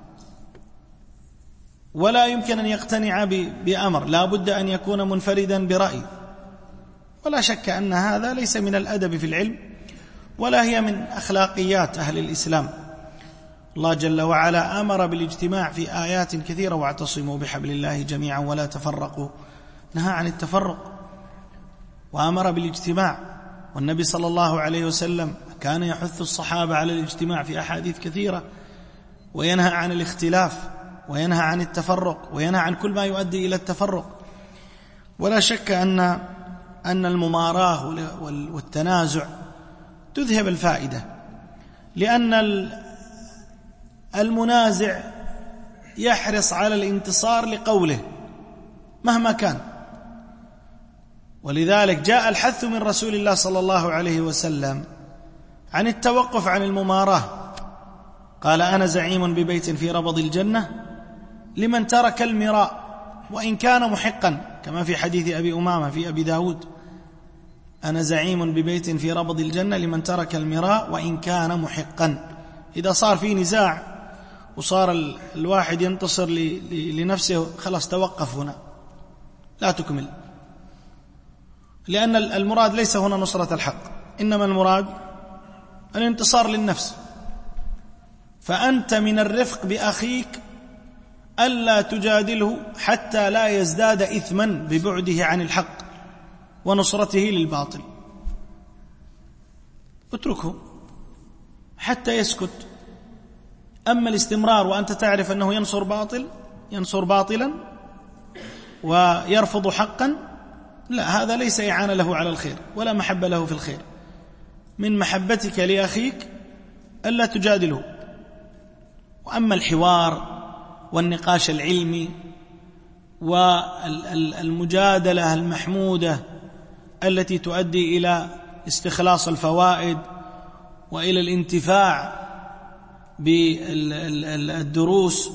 ولا يمكن أن يقتنع بأمر، لا بد أن يكون منفردا برأي. ولا شك أن هذا ليس من الأدب في العلم، ولا هي من أخلاقيات أهل الإسلام. الله جل وعلا أمر بالاجتماع في آيات كثيرة: واعتصموا بحبل الله جميعا ولا تفرقوا، نهى عن التفرق وأمر بالاجتماع. والنبي صلى الله عليه وسلم كان يحث الصحابة على الاجتماع في أحاديث كثيرة، وينهى عن الاختلاف وينهى عن التفرق وينهى عن كل ما يؤدي إلى التفرق. ولا شك أن المماراة والتنازع تذهب الفائدة، لأن المنازع يحرص على الانتصار لقوله مهما كان، ولذلك جاء الحث من رسول الله صلى الله عليه وسلم عن التوقف عن المماراة. قال: أنا زعيم ببيت في ربض الجنة لمن ترك المراء وإن كان محقا، كما في حديث أبي أمامة في أبي داود: أنا زعيم ببيت في ربض الجنة لمن ترك المراء وإن كان محقا. إذا صار في نزاع وصار الواحد ينتصر لنفسه، خلاص توقف هنا، لا تكمل، لأن المراد ليس هنا نصرة الحق، إنما المراد الانتصار للنفس. فأنت من الرفق بأخيك ألا تجادله حتى لا يزداد إثما ببعده عن الحق ونصرته للباطل، اتركه حتى يسكت. أما الاستمرار وأنت تعرف أنه ينصر باطلا ويرفض حقا، لا، هذا ليس إعانة له على الخير ولا محبة له في الخير. من محبتك لأخيك ألا تجادله. وأما الحوار والنقاش العلمي والمجادلة المحمودة التي تؤدي إلى استخلاص الفوائد وإلى الانتفاع بالدروس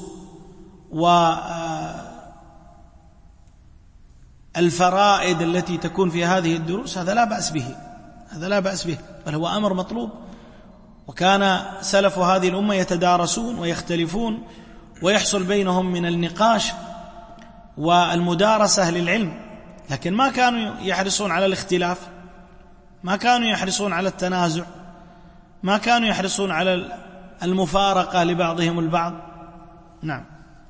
والفرائد التي تكون في هذه الدروس، هذا لا بأس به، بل هو أمر مطلوب. وكان سلف هذه الأمة يتدارسون ويختلفون ويحصل بينهم من النقاش والمدارسة للعلم، لكن ما كانوا يحرصون على الاختلاف، ما كانوا يحرصون على التنازع، ما كانوا يحرصون على المفارقة لبعضهم البعض. نعم.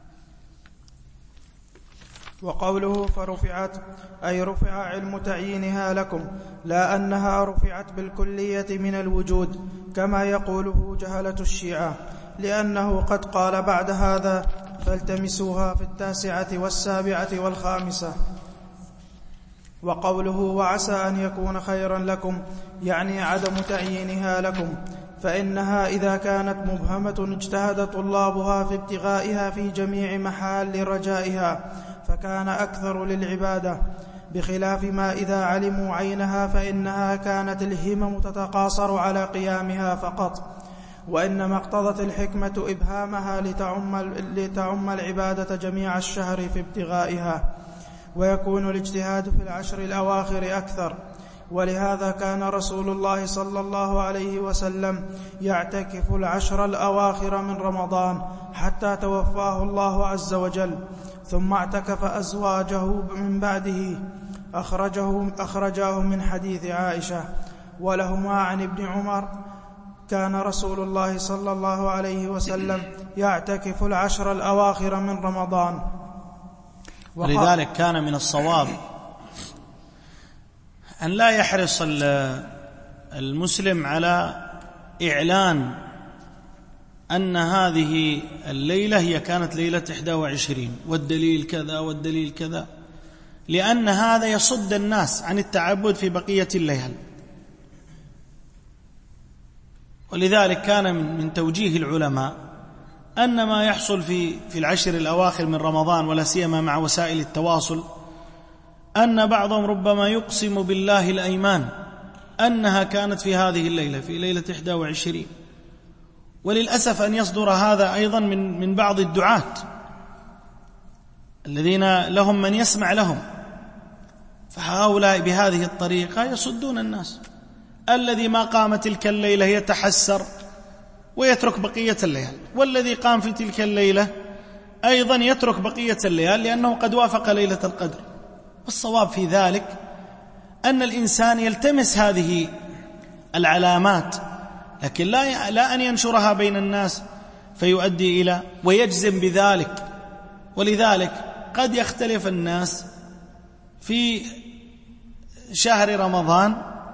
وقوله فرفعت أي رفع علم تعيينها لكم، لا أنها رفعت بالكلية من الوجود كما يقوله جهلة الشيعة، لأنه قد قال بعد هذا: فالتمسوها في 9 و7 و15. وقوله وعسى أن يكون خيرا لكم يعني عدم تعيينها لكم، فإنها إذا كانت مبهمة اجتهد طلابها في ابتغائها في جميع محال رجائها فكان أكثر للعبادة، بخلاف ما إذا علموا عينها فإنها كانت الهمم تتقاصر على قيامها فقط، وإنما اقتضت الحكمة إبهامها لتعم العبادة جميع الشهر في ابتغائها، ويكون الاجتهاد في العشر الأواخر أكثر. ولهذا كان رسول الله صلى الله عليه وسلم يعتكف العشر الأواخر من رمضان حتى توفاه الله عز وجل، ثم اعتكف أزواجه من بعده، أخرجاه من حديث عائشة. ولهما عن ابن عمر كان رسول الله صلى الله عليه وسلم يعتكف العشر الأواخر من رمضان. ولذلك كان من الصواب أن لا يحرص المسلم على إعلان أن هذه الليلة هي كانت ليلة 21 والدليل كذا والدليل كذا، لأن هذا يصد الناس عن التعبد في بقية الليالي. ولذلك كان من توجيه العلماء أن ما يحصل في العشر الأواخر من رمضان، ولا سيما مع وسائل التواصل، أن بعضهم ربما يقسم بالله الأيمان أنها كانت في هذه الليلة، في ليلة 21. وللأسف أن يصدر هذا أيضا من بعض الدعاة الذين لهم من يسمع لهم، فهؤلاء بهذه الطريقة يصدون الناس. الذي ما قام تلك الليلة يتحسر ويترك بقية الليال، والذي قام في تلك الليلة أيضا يترك بقية الليال لأنه قد وافق ليلة القدر. والصواب في ذلك أن الإنسان يلتمس هذه العلامات، لكن لا أن ينشرها بين الناس فيؤدي إلى ويجزم بذلك. ولذلك قد يختلف الناس في شهر رمضان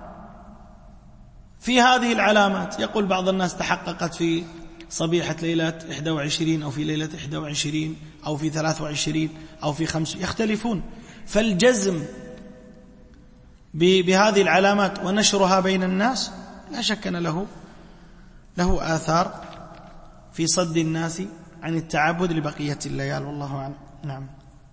في هذه العلامات، يقول بعض الناس تحققت في صبيحة ليلة 21 أو في ليلة 21 أو في 23 أو في 5، يختلفون. فالجزم بهذه العلامات ونشرها بين الناس لا شك أن له آثار في صد الناس عن التعبد لبقية الليال، والله أعلم. نعم.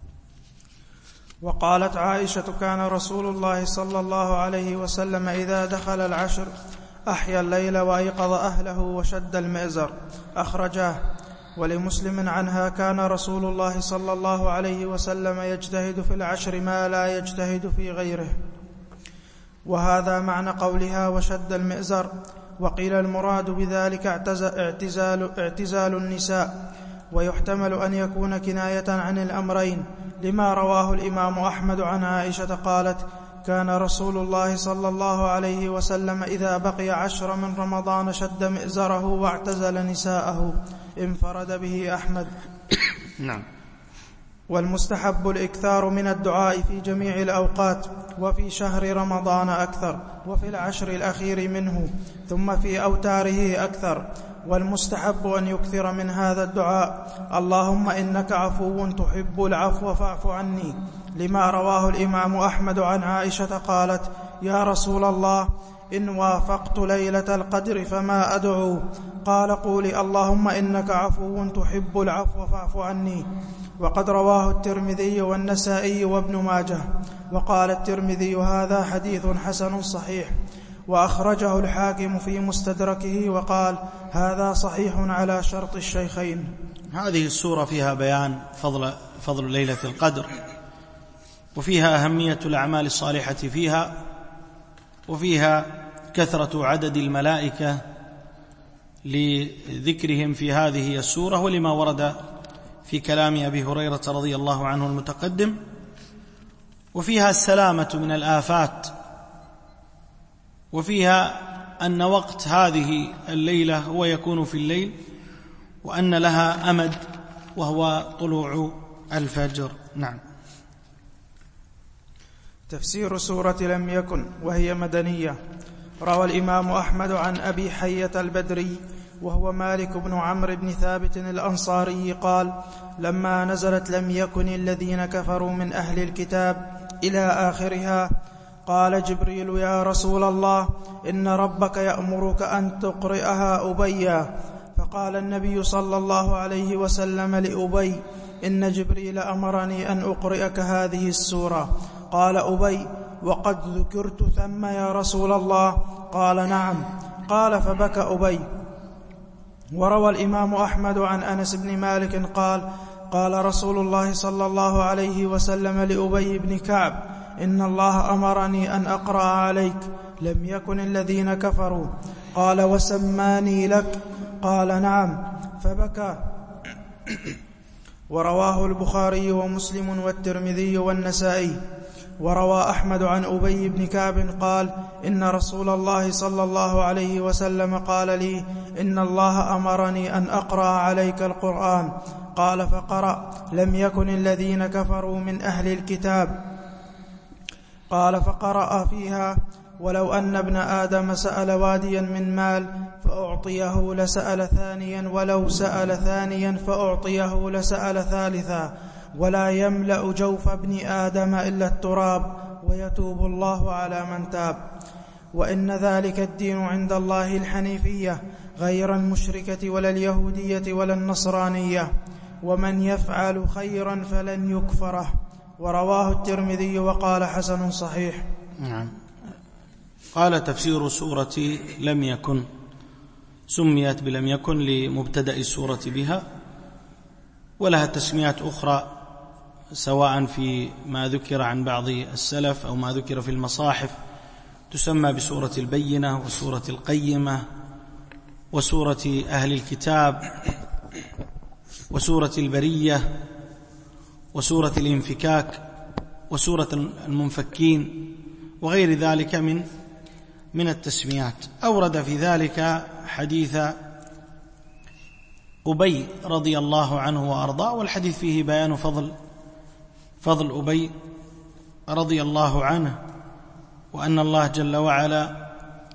وقالت عائشة كان رسول الله صلى الله عليه وسلم إذا دخل العشر أحيا الليل وأيقظ أهله وشد المئزر، أخرجاه. ولمسلم عنها كان رسول الله صلى الله عليه وسلم يجتهد في العشر ما لا يجتهد في غيره. وهذا معنى قولها وشد المئزر. وقيل المراد بذلك اعتزال النساء، ويحتمل أن يكون كناية عن الأمرين، لما رواه الإمام أحمد عن عائشة قالت كان رسول الله صلى الله عليه وسلم إذا بقي 10 من رمضان شد مئزره واعتزل نساءه، انفرد به أحمد. نعم. والمستحب الإكثار من الدعاء في جميع الأوقات، وفي شهر رمضان أكثر، وفي العشر الأخير منه، ثم في أوتاره أكثر. والمستحب أن يكثر من هذا الدعاء اللهم إنك عفو تحب العفو فاعف عني، لما رواه الإمام أحمد عن عائشة قالت يا رسول الله إن وافقت ليلة القدر فما أدعو؟ قال قولي اللهم إنك عفو تحب العفو فاعف عني. وقد رواه الترمذي والنسائي وابن ماجه. وقال الترمذي هذا حديث حسن صحيح، وأخرجه الحاكم في مستدركه وقال هذا صحيح على شرط الشيخين. هذه السورة فيها بيان فضل ليلة القدر، وفيها أهمية الأعمال الصالحة فيها، وفيها كثرة عدد الملائكة لذكرهم في هذه السورة، ولما ورد في كلام أبي هريرة رضي الله عنه المتقدم. وفيها السلامة من الآفات، وفيها أن وقت هذه الليلة هو يكون في الليل، وأن لها أمد وهو طلوع الفجر. نعم. تفسير سورة لم يكن، وهي مدنية. روى الإمام أحمد عن أبي حية البدري وهو مالك بن عمرو بن ثابت الأنصاري قال: لما نزلت لم يكن الذين كفروا من أهل الكتاب إلى آخرها، قال جبريل: يا رسول الله، إن ربك يأمرك أن تقرئها أبيا. فقال النبي صلى الله عليه وسلم لأبي: إن جبريل أمرني أن أقرئك هذه السورة. قال أبي: وقد ذكرت ثم يا رسول الله؟ قال: نعم. قال: فبكى أبي. وروى الإمام أحمد عن أنس بن مالك قال: قال رسول الله صلى الله عليه وسلم لأبي بن كعب: إن الله أمرني أن أقرأ عليك لم يكن الذين كفروا. قال: وسماني لك؟ قال: نعم. فبكى. ورواه البخاري ومسلم والترمذي والنسائي. وروى أحمد عن أبي بن كعب قال: إن رسول الله صلى الله عليه وسلم قال لي: إن الله أمرني أن أقرأ عليك القرآن. قال: فقرأ: لم يكن الذين كفروا من أهل الكتاب. قال: فقرأ فيها: ولو أن ابن آدم سأل واديا من مال فأعطيه لسأل ثانيا، ولو سأل ثانيا فأعطيه لسأل ثالثا، ولا يملأ جوف ابن آدم إلا التراب، ويتوب الله على من تاب. وإن ذلك الدين عند الله الحنيفية غير المشركة ولا اليهودية ولا النصرانية، ومن يفعل خيرا فلن يكفره. ورواه الترمذي وقال: حسن صحيح. نعم. قال: تفسير سورة لم يكن، سميت بلم يكن لمبتدأ السورة بها، ولها تسميات أخرى سواء في ما ذكر عن بعض السلف أو ما ذكر في المصاحف، تسمى بسورة البينة وسورة القيمة وسورة أهل الكتاب وسورة البرية وسورة الانفكاك وسورة المنفكين وغير ذلك من التسميات. أورد في ذلك حديث أبي رضي الله عنه وأرضاه، والحديث فيه بيان فضل أبي رضي الله عنه، وأن الله جل وعلا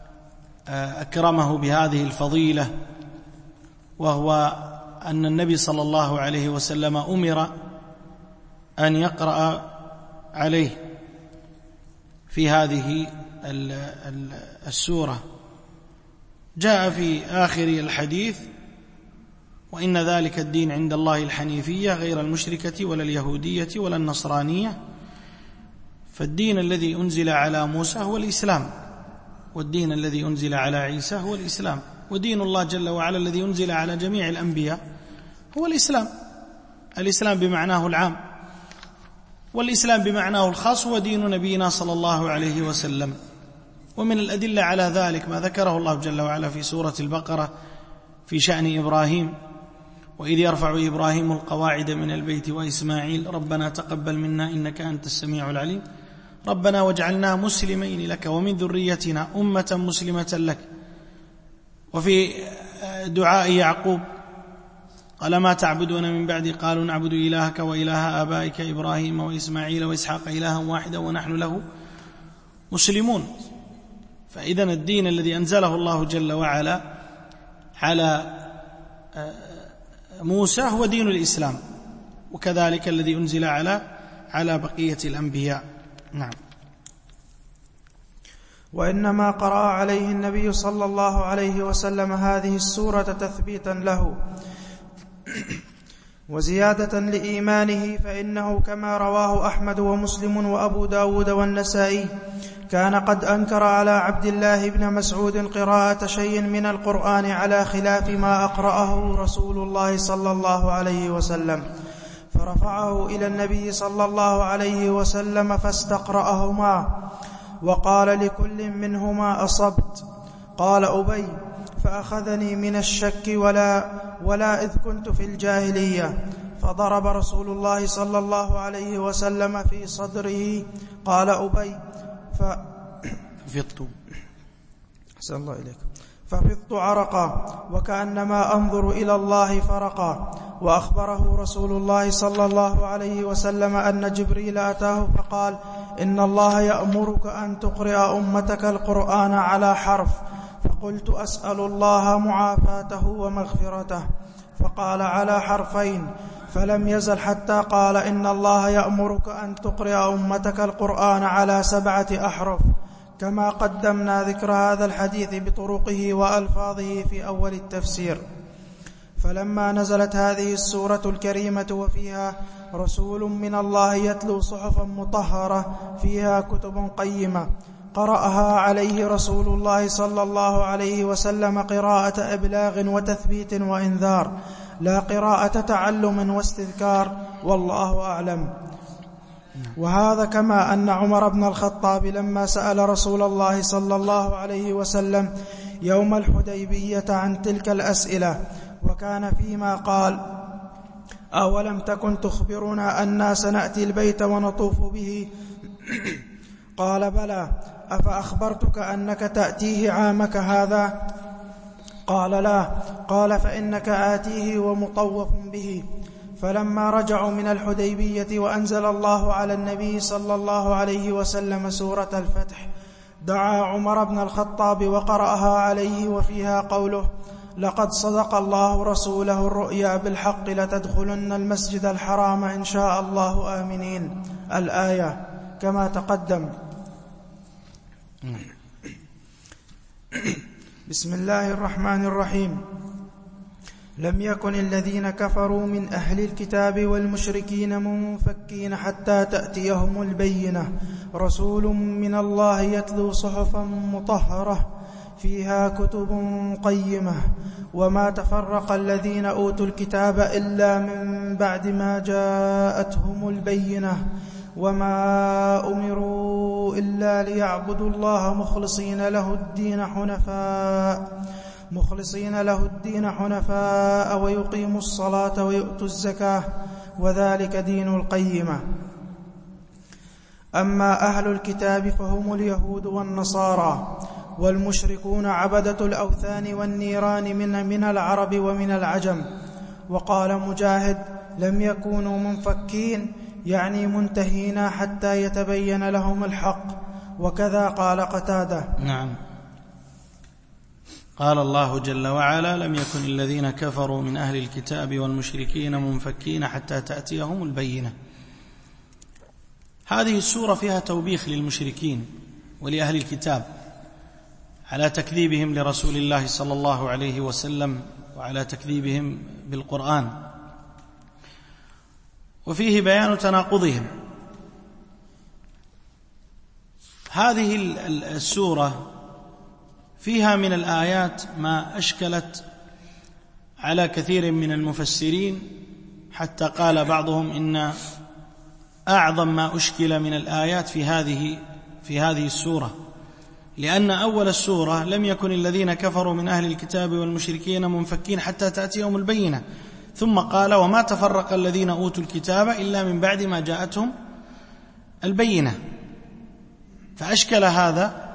أكرمه بهذه الفضيلة، وهو أن النبي صلى الله عليه وسلم أمر أن يقرأ عليه في هذه السورة. جاء في آخر الحديث: وإن ذلك الدين عند الله الحنيفية غير المشركة ولا اليهودية ولا النصرانية. فالدين الذي أنزل على موسى هو الإسلام، والدين الذي أنزل على عيسى هو الإسلام، ودين الله جل وعلا الذي أنزل على جميع الأنبياء هو الإسلام. الإسلام بمعناه العام، والإسلام بمعناه الخاص هو دين نبينا صلى الله عليه وسلم. ومن الأدلة على ذلك ما ذكره الله جل وعلا في سورة البقرة في شأن إبراهيم: وإذ يرفع إبراهيم القواعد من البيت وإسماعيل ربنا تقبل منا إنك أنت السميع العليم ربنا واجعلنا مسلمين لك ومن ذريتنا أمة مسلمة لك. وفي دعاء يعقوب: قال: ما تعبدون من بعدي؟ قالوا نعبد إلهك وإله آبائك إبراهيم وإسماعيل وإسحاق إلها واحدا ونحن له مسلمون. فإذن الدين الذي أنزله الله جل وعلا على موسى هو دين الإسلام، وكذلك الذي أنزل على بقية الأنبياء. نعم. وإنما قرأ عليه النبي صلى الله عليه وسلم هذه السورة تثبيتا له وزيادة لإيمانه، فإنه كما رواه أحمد ومسلم وأبو داود والنسائي كان قد أنكر على عبد الله بن مسعود قراءة شيء من القرآن على خلاف ما أقرأه رسول الله صلى الله عليه وسلم، فرفعه إلى النبي صلى الله عليه وسلم فاستقرأهما وقال لكل منهما أصبت. قال أبي: فأخذني من الشك ولا إذ كنت في الجاهلية، فضرب رسول الله صلى الله عليه وسلم في صدره. قال أبي: ففضت عرقا وكأنما أنظر إلى الله فرقا. وأخبره رسول الله صلى الله عليه وسلم أن جبريل أتاه فقال: إن الله يأمرك أن تقرأ أمتك القرآن على حرف. فقلت أسأل الله معافاته ومغفرته، فقال على حرفين، فلم يزل حتى قال إن الله يأمرك أن تقرأ أمتك القرآن على 7 أحرف، كما قدمنا ذكر هذا الحديث بطرقه وألفاظه في أول التفسير. فلما نزلت هذه السورة الكريمة وفيها رسول من الله يتلو صحفا مطهرة فيها كتب قيمة، قرأها عليه رسول الله صلى الله عليه وسلم قراءة إبلاغ وتثبيت وإنذار، لا قراءة تعلم واستذكار، والله أعلم. وهذا كما أن عمر بن الخطاب لما سأل رسول الله صلى الله عليه وسلم يوم الحديبية عن تلك الأسئلة، وكان فيما قال: أولم تكن تخبرنا أننا سنأتي البيت ونطوف به؟ قال: بلى، أفأخبرتك أنك تأتيه عامك هذا؟ قال: لا. قال: فإنك آتيه ومطوف به. فلما رجعوا من الحديبية وأنزل الله على النبي صلى الله عليه وسلم سورة الفتح، دعا عمر بن الخطاب وقرأها عليه، وفيها قوله: لقد صدق الله رسوله الرؤيا بالحق لتدخلن المسجد الحرام إن شاء الله آمنين، الآية كما تقدم. بسم الله الرحمن الرحيم. لم يكن الذين كفروا من أهل الكتاب والمشركين منفكين حتى تأتيهم البينة، رسول من الله يتلو صحفا مطهرة فيها كتب قيمة، وما تفرق الذين أوتوا الكتاب إلا من بعد ما جاءتهم البينة، وما أمروا إلا ليعبدوا الله مخلصين له الدين حنفاء ويقيموا الصلاة ويؤتوا الزكاة، وذلك دين القيمة. أما أهل الكتاب فهم اليهود والنصارى، والمشركون عبدة الأوثان والنيران من العرب ومن العجم. وقال مجاهد: لم يكونوا منفكين، يعني منتهين حتى يتبين لهم الحق. وكذا قال قتادة. نعم. قال الله جل وعلا: لم يكن الذين كفروا من أهل الكتاب والمشركين منفكين حتى تأتيهم البينة. هذه السورة فيها توبيخ للمشركين ولأهل الكتاب على تكذيبهم لرسول الله صلى الله عليه وسلم وعلى تكذيبهم بالقرآن، وفيه بيان تناقضهم. هذه السورة فيها من الآيات ما أشكلت على كثير من المفسرين، حتى قال بعضهم إن أعظم ما أشكل من الآيات في هذه السورة، لأن أول السورة: لم يكن الذين كفروا من أهل الكتاب والمشركين منفكين حتى تأتيهم البينة، ثم قال: وما تفرق الذين أوتوا الكتاب إلا من بعد ما جاءتهم البينة. فأشكل هذا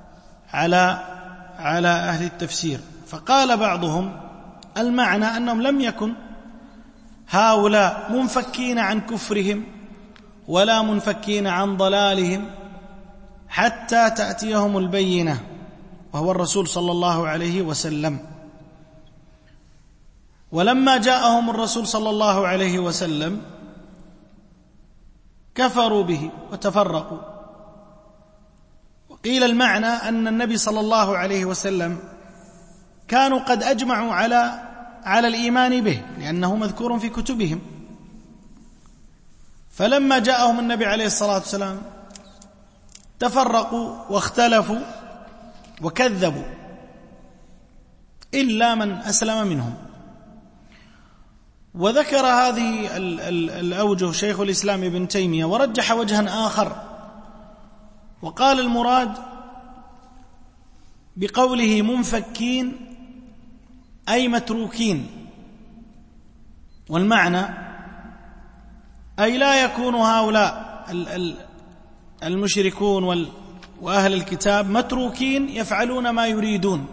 على أهل التفسير، فقال بعضهم: المعنى أنهم لم يكن هؤلاء منفكين عن كفرهم ولا منفكين عن ضلالهم حتى تأتيهم البينة، وهو الرسول صلى الله عليه وسلم. ولما جاءهم الرسول صلى الله عليه وسلم كفروا به وتفرقوا. وقيل المعنى أن النبي صلى الله عليه وسلم كانوا قد أجمعوا على الإيمان به، لأنه مذكور في كتبهم، فلما جاءهم النبي عليه الصلاة والسلام تفرقوا واختلفوا وكذبوا، إلا من أسلم منهم. وذكر هذه الأوجه شيخ الإسلام ابن تيمية، ورجح وجها آخر، وقال: المراد بقوله منفكين أي متروكين، والمعنى أي لا يكون هؤلاء المشركون وأهل الكتاب متروكين يفعلون ما يريدون،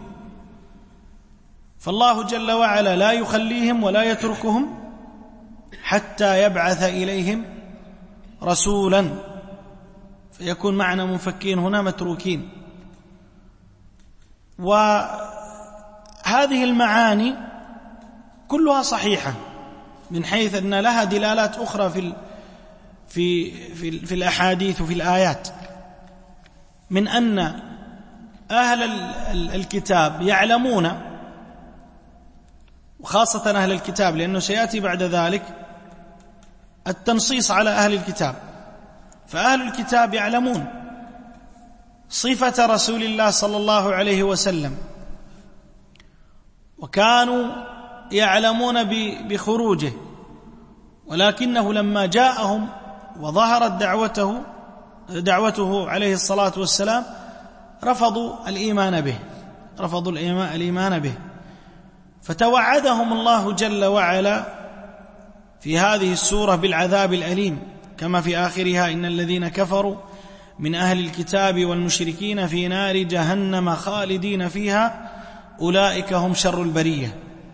فالله جل وعلا لا يخليهم ولا يتركهم حتى يبعث إليهم رسولا، فيكون معنى منفكين هنا متروكين. وهذه المعاني كلها صحيحة من حيث أن لها دلالات أخرى في الأحاديث وفي الآيات، من أن أهل الكتاب يعلمون، وخاصة أهل الكتاب لأنه سيأتي بعد ذلك التنصيص على أهل الكتاب، فأهل الكتاب يعلمون صفة رسول الله صلى الله عليه وسلم، وكانوا يعلمون بخروجه، ولكنه لما جاءهم وظهرت دعوته عليه الصلاة والسلام رفضوا الإيمان به، فتوعدهم الله جل وعلا في هذه السورة بالعذاب الأليم، كما في آخرها: إن الذين كفروا من أهل الكتاب والمشركين في نار جهنم خالدين فيها أولئك هم شر البرية.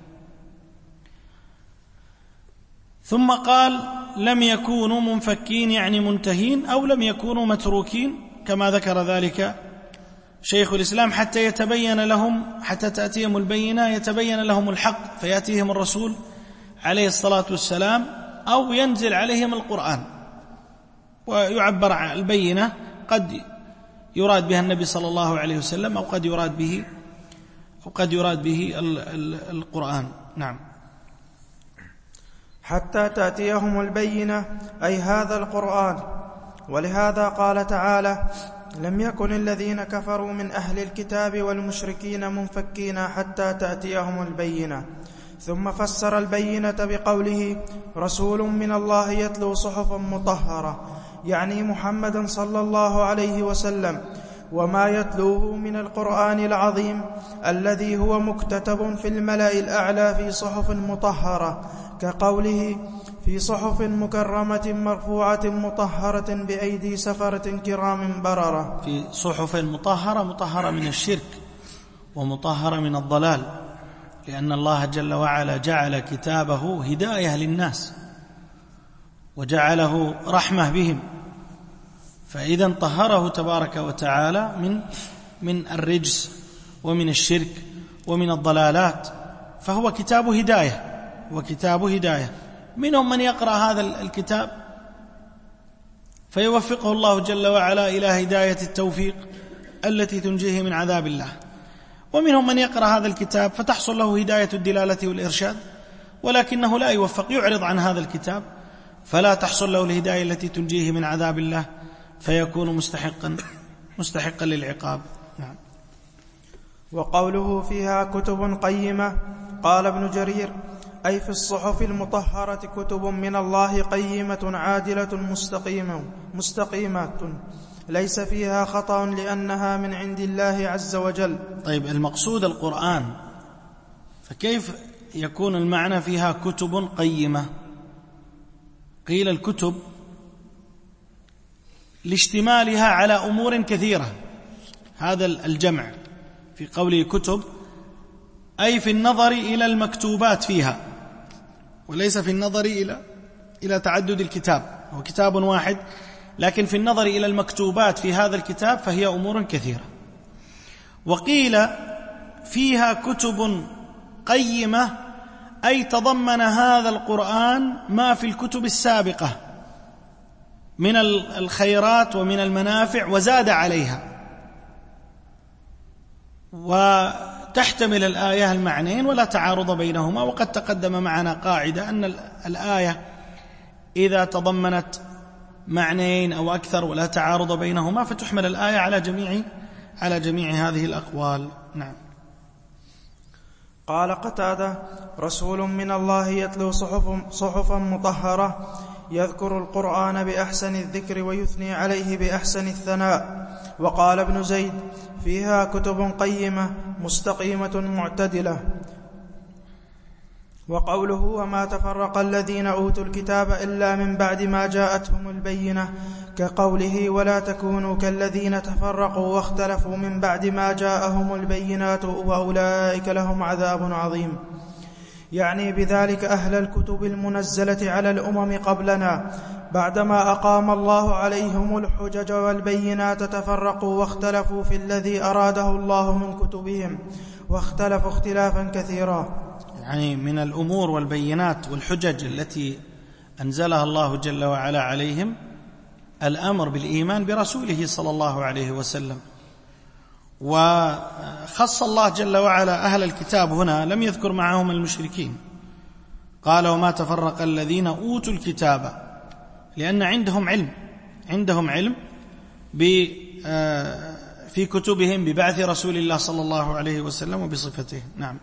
ثم قال: لم يكونوا منفكين، يعني منتهين، أو لم يكونوا متروكين، كما ذكر ذلك شيخ الإسلام، حتى تأتيهم البينة، يتبين لهم الحق، فيأتيهم الرسول عليه الصلاة والسلام، أو ينزل عليهم القرآن. ويعبر عن البينة قد يراد بها النبي صلى الله عليه وسلم، أو قد يراد به القرآن. نعم. حتى تأتيهم البينة، أي هذا القرآن. ولهذا قال تعالى: لم يكن الذين كفروا من أهل الكتاب والمشركين منفكين حتى تأتيهم البينة. ثم فسر البينة بقوله: رسول من الله يتلو صحفا مطهرة، يعني محمدا صلى الله عليه وسلم، وما يتلوه من القرآن العظيم الذي هو مكتتب في الملأ الأعلى في صحف مطهرة، كقوله: في صحف مكرمة مرفوعة مطهرة بأيدي سفرة كرام بررة. في صحف مطهرة من الشرك ومطهرة من الضلال، لأن الله جل وعلا جعل كتابه هداية للناس وجعله رحمة بهم، فإذا طهره تبارك وتعالى من الرجس ومن الشرك ومن الضلالات، فهو كتاب هداية. منهم من يقرأ هذا الكتاب فيوفقه الله جل وعلا إلى هداية التوفيق التي تنجيه من عذاب الله، ومنهم من يقرأ هذا الكتاب فتحصل له هداية الدلالة والإرشاد، ولكنه لا يوفق، يعرض عن هذا الكتاب فلا تحصل له الهداية التي تنجيه من عذاب الله، فيكون مستحقا للعقاب. نعم. وقوله: فيها كتب قيمة، قال ابن جرير: أي في الصحف المطهرة كتب من الله قيمة عادلة مستقيمة ليس فيها خطأ لأنها من عند الله عز وجل. طيب، المقصود القرآن، فكيف يكون المعنى فيها كتب قيمة؟ قيل الكتب لاشتمالها على أمور كثيرة، هذا الجمع في قوله كتب، أي في النظر إلى المكتوبات فيها، وليس في النظر إلى تعدد الكتاب، هو كتاب واحد، لكن في النظر إلى المكتوبات في هذا الكتاب فهي أمور كثيرة. وقيل فيها كتب قيمة، أي تضمن هذا القرآن ما في الكتب السابقة من الخيرات ومن المنافع وزاد عليها، وتحتمل الآية المعنيين ولا تعارض بينهما. وقد تقدم معنا قاعدة أن الآية إذا تضمنت معنيين أو أكثر ولا تعارض بينهما فتحمل الآية على جميع هذه الأقوال. نعم. قال قتادة: رسول من الله يتلو صحفا مطهرة، يذكر القرآن بأحسن الذكر ويثني عليه بأحسن الثناء. وقال ابن زيد: فيها كتب قيمة مستقيمة معتدلة. وقوله: وما تفرق الذين أوتوا الكتاب إلا من بعد ما جاءتهم البينة، كقوله: ولا تكونوا كالذين تفرقوا واختلفوا من بعد ما جاءهم البينات وأولئك لهم عذاب عظيم. يعني بذلك أهل الكتب المنزلة على الأمم قبلنا، بعدما أقام الله عليهم الحجج والبينات تفرقوا واختلفوا في الذي أراده الله من كتبهم، واختلفوا اختلافا كثيرا. يعني من الأمور والبينات والحجج التي أنزلها الله جل وعلا عليهم الأمر بالإيمان برسوله صلى الله عليه وسلم. وخص الله جل وعلا أهل الكتاب هنا، لم يذكر معهم المشركين، قال وما تفرق الذين أوتوا الكتاب، لأن عندهم علم في كتبهم ببعث رسول الله صلى الله عليه وسلم وبصفته. نعم.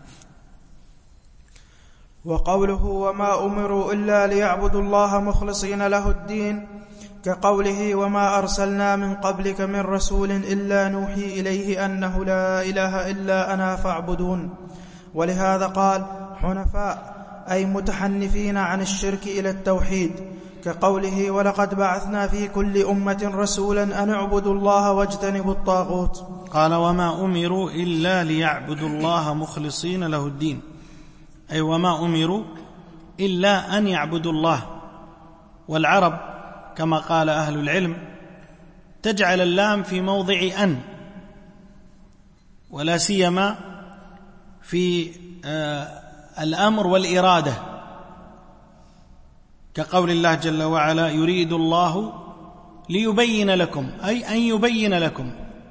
وقوله وما أمروا إلا ليعبدوا الله مخلصين له الدين، كقوله وما أرسلنا من قبلك من رسول إلا نوحي إليه أنه لا إله إلا أنا فاعبدون. ولهذا قال حنفاء، أي متحنفين عن الشرك إلى التوحيد، كقوله ولقد بعثنا في كل أمة رسولا أن اعبدوا الله واجتنبوا الطاغوت. قال وما أمروا إلا ليعبدوا الله مخلصين له الدين، أي وما أمروا إلا أن يعبدوا الله. والعرب كما قال أهل العلم تجعل اللام في موضع أن، ولا سيما في الأمر والإرادة، كقول الله جل وعلا يريد الله ليبين لكم، أي أن يبين لكم.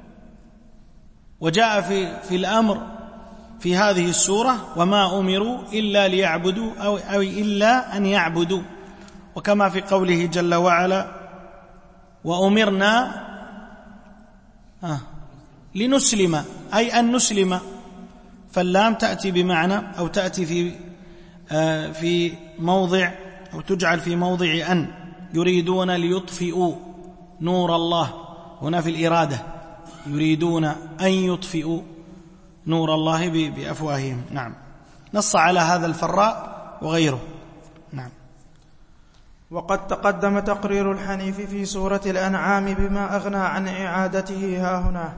وجاء في الأمر في هذه السورة وما أمروا إلا ليعبدوا أو إلا أن يعبدوا، وكما في قوله جل وعلا وأمرنا لنسلم، أي أن نسلم. فاللام تأتي بمعنى أو تأتي في موضع أو تجعل في موضع أن، يريدون ليطفئوا نور الله، هنا في الإرادة يريدون أن يطفئوا نور الله بأفواههم. نعم. نص على هذا الفراء وغيره. نعم. وقد تقدم تقرير الحنيف في سورة الأنعام بما أغنى عن إعادته هاهنا.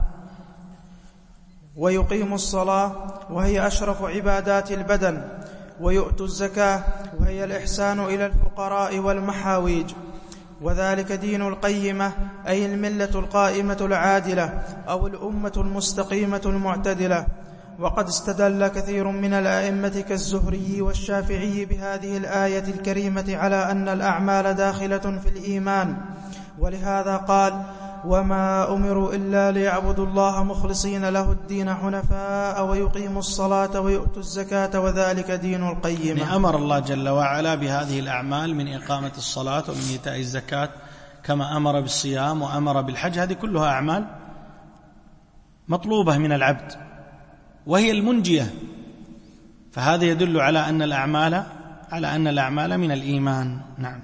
ويقيم الصلاة وهي أشرف عبادات البدن، ويؤتوا الزكاة وهي الإحسان إلى الفقراء والمحاويج، وذلك دين القيمة، أي الملة القائمة العادلة أو الأمة المستقيمة المعتدلة. وقد استدل كثير من الأئمة كالزهري والشافعي بهذه الآية الكريمة على أن الأعمال داخلة في الإيمان، ولهذا قال وما أمروا إلا ليعبدوا الله مخلصين له الدين حنفاء ويقيموا الصلاة ويؤتوا الزكاة وذلك دين القيمة. يعني أمر الله جل وعلا بهذه الأعمال من إقامة الصلاة ومن إيتاء الزكاة، كما أمر بالصيام وأمر بالحج، هذه كلها أعمال مطلوبة من العبد وهي المنجية، فهذا يدل على أن الأعمال من الإيمان. نعم.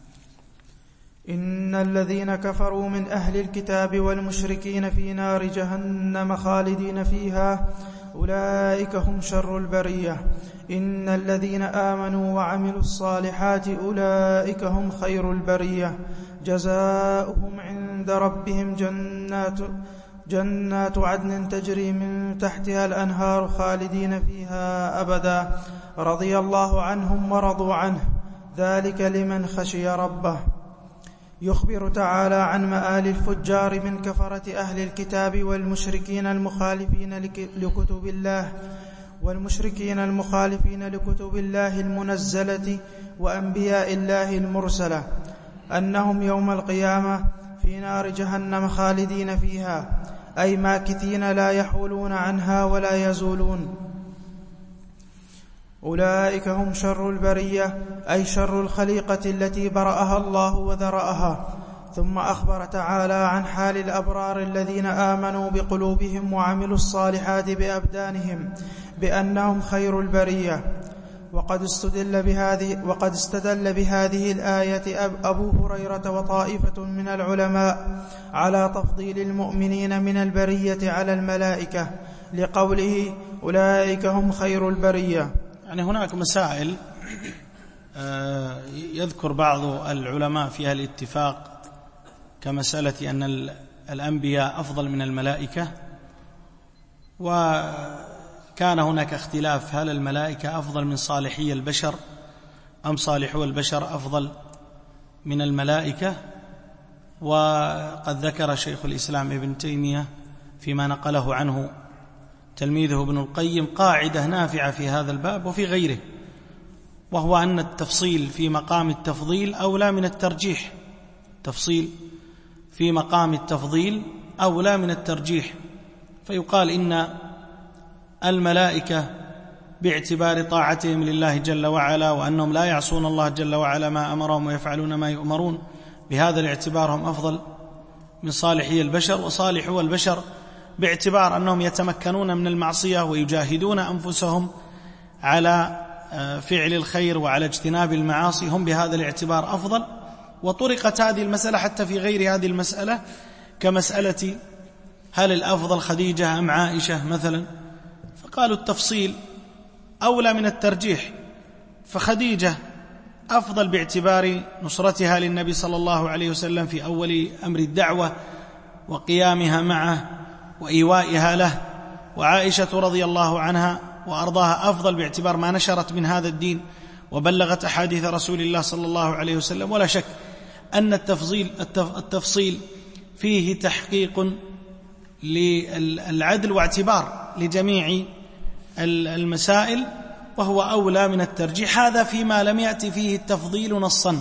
إن الذين كفروا من أهل الكتاب والمشركين في نار جهنم خالدين فيها أولئك هم شر البرية. إن الذين آمنوا وعملوا الصالحات أولئك هم خير البرية، جزاؤهم عند ربهم جنات عدن تجري من تحتها الأنهار خالدين فيها أبدا، رضي الله عنهم ورضوا عنه، ذلك لمن خشي ربه. يخبر تعالى عن مآل الفجار من كفرة أهل الكتاب والمشركين المخالفين لكتب الله المنزلة وأنبياء الله المرسلة، أنهم يوم القيامة في نار جهنم خالدين فيها، أي ماكثين لا يحولون عنها ولا يزولون. أولئك هم شر البرية، أي شر الخليقة التي برأها الله وذرأها. ثم أخبر تعالى عن حال الأبرار الذين آمنوا بقلوبهم وعملوا الصالحات بأبدانهم بأنهم خير البرية. وقد استدل بهذه الآية أبو هريرة وطائفة من العلماء على تفضيل المؤمنين من البرية على الملائكة، لقوله أولئك هم خير البرية. يعني هناك مسائل يذكر بعض العلماء فيها الاتفاق، كمسألة أن الأنبياء أفضل من الملائكة، كان هناك اختلاف هل الملائكة أفضل من صالحي البشر أم صالحو البشر أفضل من الملائكة. وقد ذكر شيخ الإسلام ابن تيمية فيما نقله عنه تلميذه ابن القيم قاعدة نافعة في هذا الباب وفي غيره، وهو أن التفصيل في مقام التفضيل أولى من الترجيح. تفصيل في مقام التفضيل أولى من الترجيح، فيقال إن الملائكة باعتبار طاعتهم لله جل وعلا وأنهم لا يعصون الله جل وعلا ما أمرهم ويفعلون ما يؤمرون، بهذا الاعتبار هم أفضل من صالحي البشر. وصالحو البشر باعتبار أنهم يتمكنون من المعصية ويجاهدون أنفسهم على فعل الخير وعلى اجتناب المعاصي، هم بهذا الاعتبار أفضل. وطرقت هذه المسألة حتى في غير هذه المسألة، كمسألة هل الأفضل خديجة أم عائشة مثلا، فقالوا التفصيل أولى من الترجيح، فخديجة أفضل باعتبار نصرتها للنبي صلى الله عليه وسلم في أول أمر الدعوة وقيامها معه وإيوائها له، وعائشة رضي الله عنها وأرضاها أفضل باعتبار ما نشرت من هذا الدين وبلغت أحاديث رسول الله صلى الله عليه وسلم. ولا شك أن التفصيل فيه تحقيق للعدل واعتبار لجميع المسائل، وهو أولى من الترجيح. هذا فيما لم يأتي فيه التفضيل نصا،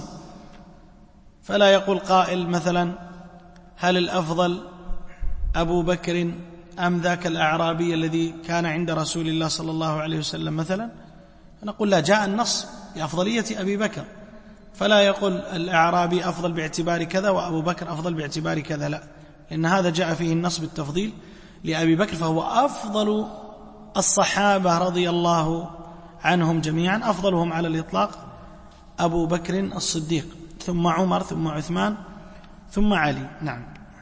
فلا يقول قائل مثلا هل الأفضل أبو بكر أم ذاك الأعرابي الذي كان عند رسول الله صلى الله عليه وسلم مثلا، نقول لا، جاء النص بأفضلية أبي بكر، فلا يقول الأعرابي أفضل باعتبار كذا وأبو بكر أفضل باعتبار كذا، لا، لأن هذا جاء فيه النص بالتفضيل لأبي بكر، فهو أفضل الصحابة رضي الله عنهم جميعا، أفضلهم على الإطلاق أبو بكر الصديق، ثم عمر، ثم عثمان، ثم علي. نعم.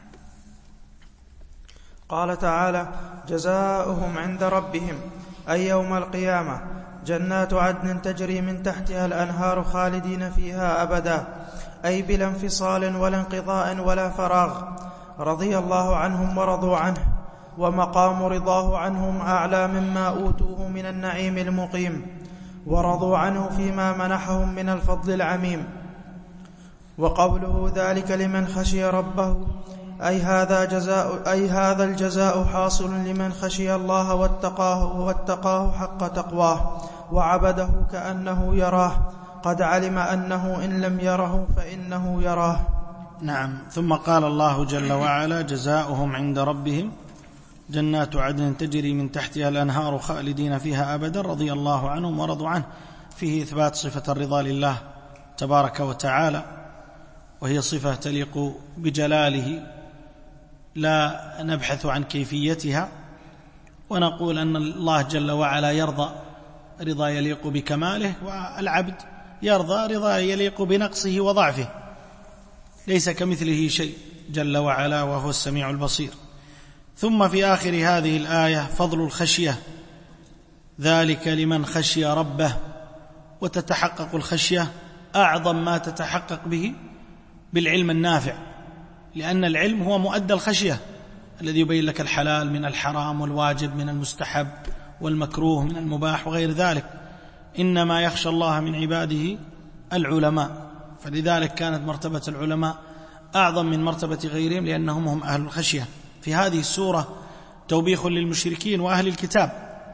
قال تعالى: جزاؤهم عند ربهم أي يوم القيامة جنات عدن تجري من تحتها الأنهار خالدين فيها أبدا، أي بلا انفصال ولا انقضاء ولا فراغ، رضي الله عنهم ورضوا عنه، ومقام رضاه عنهم أعلى مما أوتوه من النعيم المقيم، ورضوا عنه فيما منحهم من الفضل العميم. وقوله ذلك لمن خشي ربه أي هذا الجزاء حاصل لمن خشي الله واتقاه حق تقواه وعبده كأنه يراه، قد علم أنه إن لم يره فإنه يراه. نعم. ثم قال الله جل وعلا: جزاؤهم عند ربهم جنات عدن تجري من تحتها الأنهار خالدين فيها أبدا، رضي الله عنهم ورضوا عنه، فيه إثبات صفة الرضا لله تبارك وتعالى، وهي صفة تليق بجلاله، لا نبحث عن كيفيتها، ونقول أن الله جل وعلا يرضى رضا يليق بكماله، والعبد يرضى رضا يليق بنقصه وضعفه، ليس كمثله شيء جل وعلا وهو السميع البصير. ثم في آخر هذه الآية فضل الخشية، ذلك لمن خشي ربه. وتتحقق الخشية أعظم ما تتحقق به بالعلم النافع، لأن العلم هو مؤدى الخشية الذي يبين لك الحلال من الحرام والواجب من المستحب والمكروه من المباح وغير ذلك. إنما يخشى الله من عباده العلماء، فلذلك كانت مرتبة العلماء أعظم من مرتبة غيرهم، لأنهم هم أهل الخشية. في هذه السورة توبيخ للمشركين وأهل الكتاب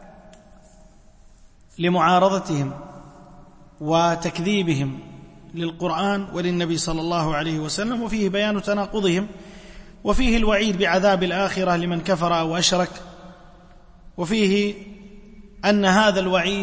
لمعارضتهم وتكذيبهم للقرآن وللنبي صلى الله عليه وسلم، وفيه بيان تناقضهم، وفيه الوعيد بعذاب الآخرة لمن كفر أو أشرك، وفيه أن هذا الوعيد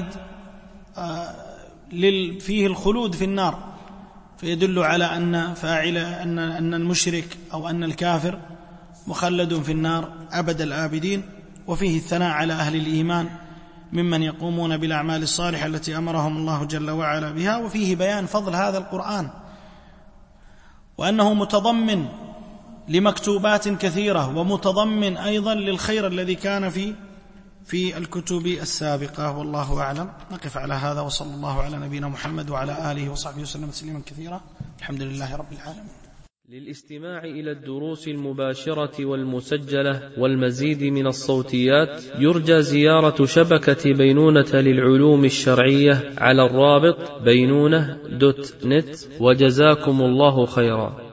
فيه الخلود في النار، فيدل على أن المشرك أو أن الكافر مخلد في النار أبد الآبدين. وفيه الثناء على أهل الإيمان ممن يقومون بالأعمال الصالحة التي أمرهم الله جل وعلا بها. وفيه بيان فضل هذا القرآن، وأنه متضمن لمكتوبات كثيرة، ومتضمن أيضا للخير الذي كان في الكتب السابقة. والله أعلم. نقف على هذا، وصلى الله على نبينا محمد وعلى آله وصحبه وسلم تسليما كثيرا. الحمد لله رب العالمين. للاستماع إلى الدروس المباشرة والمسجلة والمزيد من الصوتيات يرجى زيارة شبكة بينونة للعلوم الشرعية على الرابط بينونة.net. وجزاكم الله خيرا.